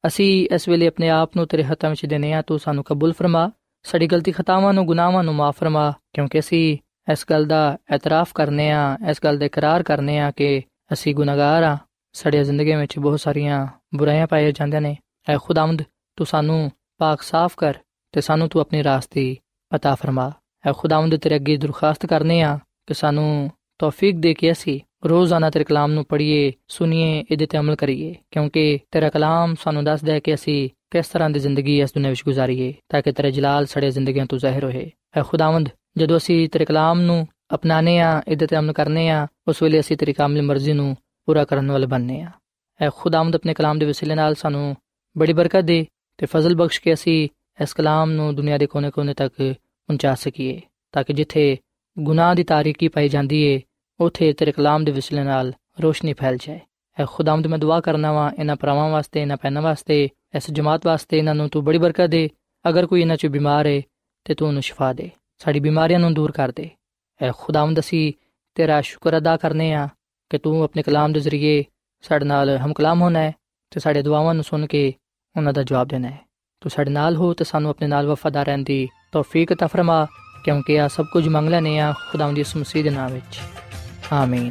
ਅਸੀਂ ਇਸ ਵੇਲੇ ਆਪਣੇ ਆਪ ਨੂੰ ਤੇਰੇ ਹੱਥਾਂ ਵਿੱਚ ਦਿੰਦੇ ਹਾਂ। ਤੂੰ ਸਾਨੂੰ ਕਬੂਲ ਫਰਮਾ, ਸਾਡੀ ਗਲਤੀ ਖਤਾਵਾਂ ਨੂੰ, ਗੁਨਾਹਾਂ ਨੂੰ ਮਾਫ ਫਰਮਾ, ਕਿਉਂਕਿ ਅਸੀਂ ਇਸ ਗੱਲ ਦਾ ਇਤਰਾਫ ਕਰਨੇ ਆ, ਇਸ ਗੱਲ ਦਾ ਇਕਰਾਰ ਕਰਨੇ ਆ ਕਿ ਅਸੀਂ ਗੁਨਾਹਗਾਰ ਹਾਂ। ਸਾਡੀਆਂ ਜ਼ਿੰਦਗੀਆਂ ਵਿੱਚ ਬਹੁਤ ਸਾਰੀਆਂ ਬੁਰਾਈਆਂ ਪਾਈਆਂ ਜਾਂਦੀਆਂ ਨੇ। ਐ ਖੁਦਾਵੰਦ, ਤੂੰ ਸਾਨੂੰ ਪਾਕ ਸਾਫ਼ ਕਰ ਤੇ ਸਾਨੂੰ ਤੂੰ ਆਪਣੀ ਰਾਸਤੀ ਅਤਾ ਫਰਮਾ। ਐ ਖੁਦਾਵੰਦ, ਤੇਰੇ ਅੱਗੇ ਦਰਖਾਸਤ ਕਰਨੇ ਆ ਕਿ ਸਾਨੂੰ ਤੌਫੀਕ ਦੇ ਕੇ ਅਸੀਂ ਰੋਜ਼ਾਨਾ ਤੇਰੇ ਕਲਾਮ ਨੂੰ ਪੜ੍ਹੀਏ, ਸੁਣੀਏ, ਇਹਦੇ ਤੇ ਅਮਲ ਕਰੀਏ, ਕਿਉਂਕਿ ਤੇਰਾ ਕਲਾਮ ਸਾਨੂੰ ਦੱਸਦਾ ਹੈ ਕਿ ਅਸੀਂ ਕਿਸ ਤਰ੍ਹਾਂ ਦੀ ਜ਼ਿੰਦਗੀ ਇਸ ਦੁਨੀਆਂ ਵਿੱਚ ਗੁਜ਼ਾਰੀਏ ਤਾਂ ਕਿ ਤੇਰਾ ਜਲਾਲ ਸਾਡੀਆਂ ਜ਼ਿੰਦਗੀਆਂ ਤੋਂ ਜ਼ਾਹਿਰ ਹੋਏ। ਐ ਖੁਦਾਵੰਦ, ਜਦੋਂ ਅਸੀਂ ਤੇਰੇ ਕਲਾਮ ਨੂੰ ਅਪਣਾਉਂਦੇ ਹਾਂ, ਇਹਦੇ ਤੇ ਅਮਲ ਕਰਨੇ ਆ, ਉਸ ਵੇਲੇ ਅਸੀਂ ਤੇਰੀ ਕਾਮਿਲ ਮਰਜ਼ੀ ਨੂੰ ਪੂਰਾ ਕਰਨ ਵਾਲੇ ਬਣਨੇ ਆ। ਐ ਖੁਦਾਵੰਦ, ਆਪਣੇ ਕਲਾਮ ਦੇ ਵਸੀਲੇ ਨਾਲ ਸਾਨੂੰ ਬੜੀ ਬਰਕਤ ਦੇ ਤੇ ਫਜ਼ਲ ਬਖਸ਼ ਕੇ ਅਸੀਂ ਇਸ ਕਲਾਮ ਨੂੰ ਦੁਨੀਆ ਦੇ ਕੋਨੇ-ਕੋਨੇ ਤੱਕ ਪਹੁੰਚਾ ਸਕੀਏ, ਤਾਂ ਕਿ ਜਿੱਥੇ ਗੁਨਾਹ ਦੀ ਤਾਰੀਕੀ ਪਾਈ ਜਾਂਦੀ ਏ ਉੱਥੇ ਤੇਰੇ ਕਲਾਮ ਦੇ ਵਸੀਲੇ ਨਾਲ ਰੋਸ਼ਨੀ ਫੈਲ ਜਾਏ। ਐ ਖੁਦਾਵੰਦ, ਮੈਂ ਦੁਆ ਕਰਨਾ ਵਾ ਇਹਨਾਂ ਭਰਾਵਾਂ ਵਾਸਤੇ, ਇਹਨਾਂ ਭੈਣਾਂ ਵਾਸਤੇ, ਇਸ ਜਮਾਤ ਵਾਸਤੇ, ਇਹਨਾਂ ਨੂੰ ਤੂੰ ਬੜੀ ਬਰਕਤ ਦੇ। ਅਗਰ ਕੋਈ ਇਹਨਾਂ 'ਚ ਬਿਮਾਰ ਹੈ ਤੇ ਤੂੰ ਉਹਨੂੰ ਸ਼ਿਫਾ ਦੇ, ਸਾਡੀ ਬਿਮਾਰੀਆਂ ਨੂੰ ਦੂਰ ਕਰ ਦੇ। ਐ ਖੁਦਾਵੰਦ, ਅਸੀਂ ਤੇਰਾ ਸ਼ੁਕਰ ਅਦਾ ਕਰਨੇ ਆ ਕਿ ਤੂੰ ਆਪਣੇ ਕਲਾਮ ਦੇ ਜ਼ਰੀਏ ਸਾਡੇ ਨਾਲ ਹਮ ਕਲਾਮ ਹੋਣਾ ਹੈ ਤੇ ਸਾਡੇ ਦੁਆਵਾਂ ਨੂੰ ਸੁਣ ਕੇ ਉਹਨਾਂ ਦਾ ਜਵਾਬ ਦੇਣਾ ਹੈ। ਤੂੰ ਸਾਡੇ ਨਾਲ ਹੋ ਤੇ ਸਾਨੂੰ ਆਪਣੇ ਨਾਲ ਵਫਾਦਾਰ ਰਹਿਣ ਦੀ ਤੌਫੀਕ ਅਤਾ ਫਰਮਾ, ਕਿਉਂਕਿ ਆ ਸਭ ਕੁਝ ਮੰਗ ਲੈਂਦੇ ਆ ਖੁਦਾਵੰਦ ਯਿਸੂ ਮਸੀਹ ਦੇ ਨਾਮ ਵਿੱਚ, ਆਮੀਨ।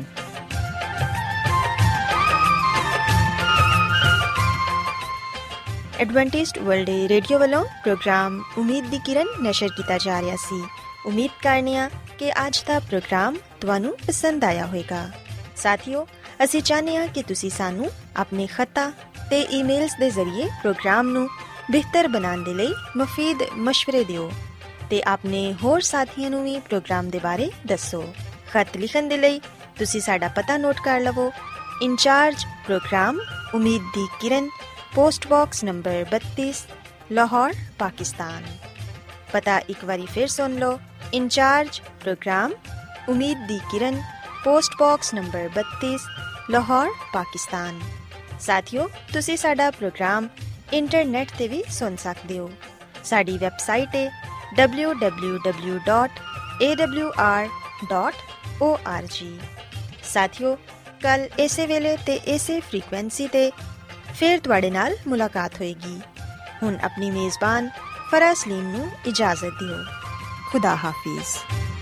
ਐਡਵੈਂਟਿਸਟ ਵਰਲਡ ਰੇਡੀਓ ਵੱਲੋਂ ਪ੍ਰੋਗਰਾਮ ਉਮੀਦ ਦੀ ਕਿਰਨ ਨਸ਼ਰ ਕੀਤਾ ਜਾ ਰਿਹਾ ਸੀ। ਉਮੀਦ ਕਰਨੇ ਆ ਕਿ ਅੱਜ ਦਾ ਪ੍ਰੋਗਰਾਮ ਤੁਹਾਨੂੰ ਪਸੰਦ ਆਇਆ ਹੋਵੇਗਾ। ਸਾਥੀਓ, ਅਸੀਂ ਚਾਹੁੰਦੇ ਹਾਂ ਕਿ ਤੁਸੀਂ ਸਾਨੂੰ ਆਪਣੇ ਖਤਾਂ ਤੇ ਈਮੇਲਸ ਦੇ ਜ਼ਰੀਏ ਪ੍ਰੋਗਰਾਮ ਨੂੰ ਬਿਹਤਰ ਬਣਾਉਣ ਦੇ ਲਈ ਮੁਫੀਦ ਮਸ਼ਵਰੇ ਦਿਓ ਤੇ ਆਪਣੇ ਹੋਰ ਸਾਥੀਆਂ ਨੂੰ ਵੀ ਪ੍ਰੋਗਰਾਮ ਦੇ ਬਾਰੇ ਦੱਸੋ। ਖਤ ਲਿਖਣ ਦੇ ਲਈ ਤੁਸੀਂ ਸਾਡਾ ਪਤਾ ਨੋਟ ਕਰ ਲਵੋ। ਇੰਚਾਰਜ ਪ੍ਰੋਗਰਾਮ ਉਮੀਦ ਦੀ ਕਿਰਨ, post box number 32, Lahore, Pakistan. पता एक बारी फिर सुन लो। इंचार्ज प्रोग्राम उम्मीद दी किरण, post box number 32, Lahore, Pakistan. साथियों, तुसी साडा प्रोग्राम इंटरनेट ते भी सुन सकते हो। साडी वेबसाइट है www.awr.org। साथियों, कल इसे वेले ते इसे फ्रीक्वेंसी ते ਫਿਰ ਤੁਹਾਡੇ ਨਾਲ ਮੁਲਾਕਾਤ ਹੋਏਗੀ। ਹੁਣ ਆਪਣੀ ਮੇਜ਼ਬਾਨ ਫਰਾਜ਼ ਸਲੀਮ ਨੂੰ ਇਜਾਜ਼ਤ ਦਿਓ। ਖੁਦਾ ਹਾਫਿਜ਼।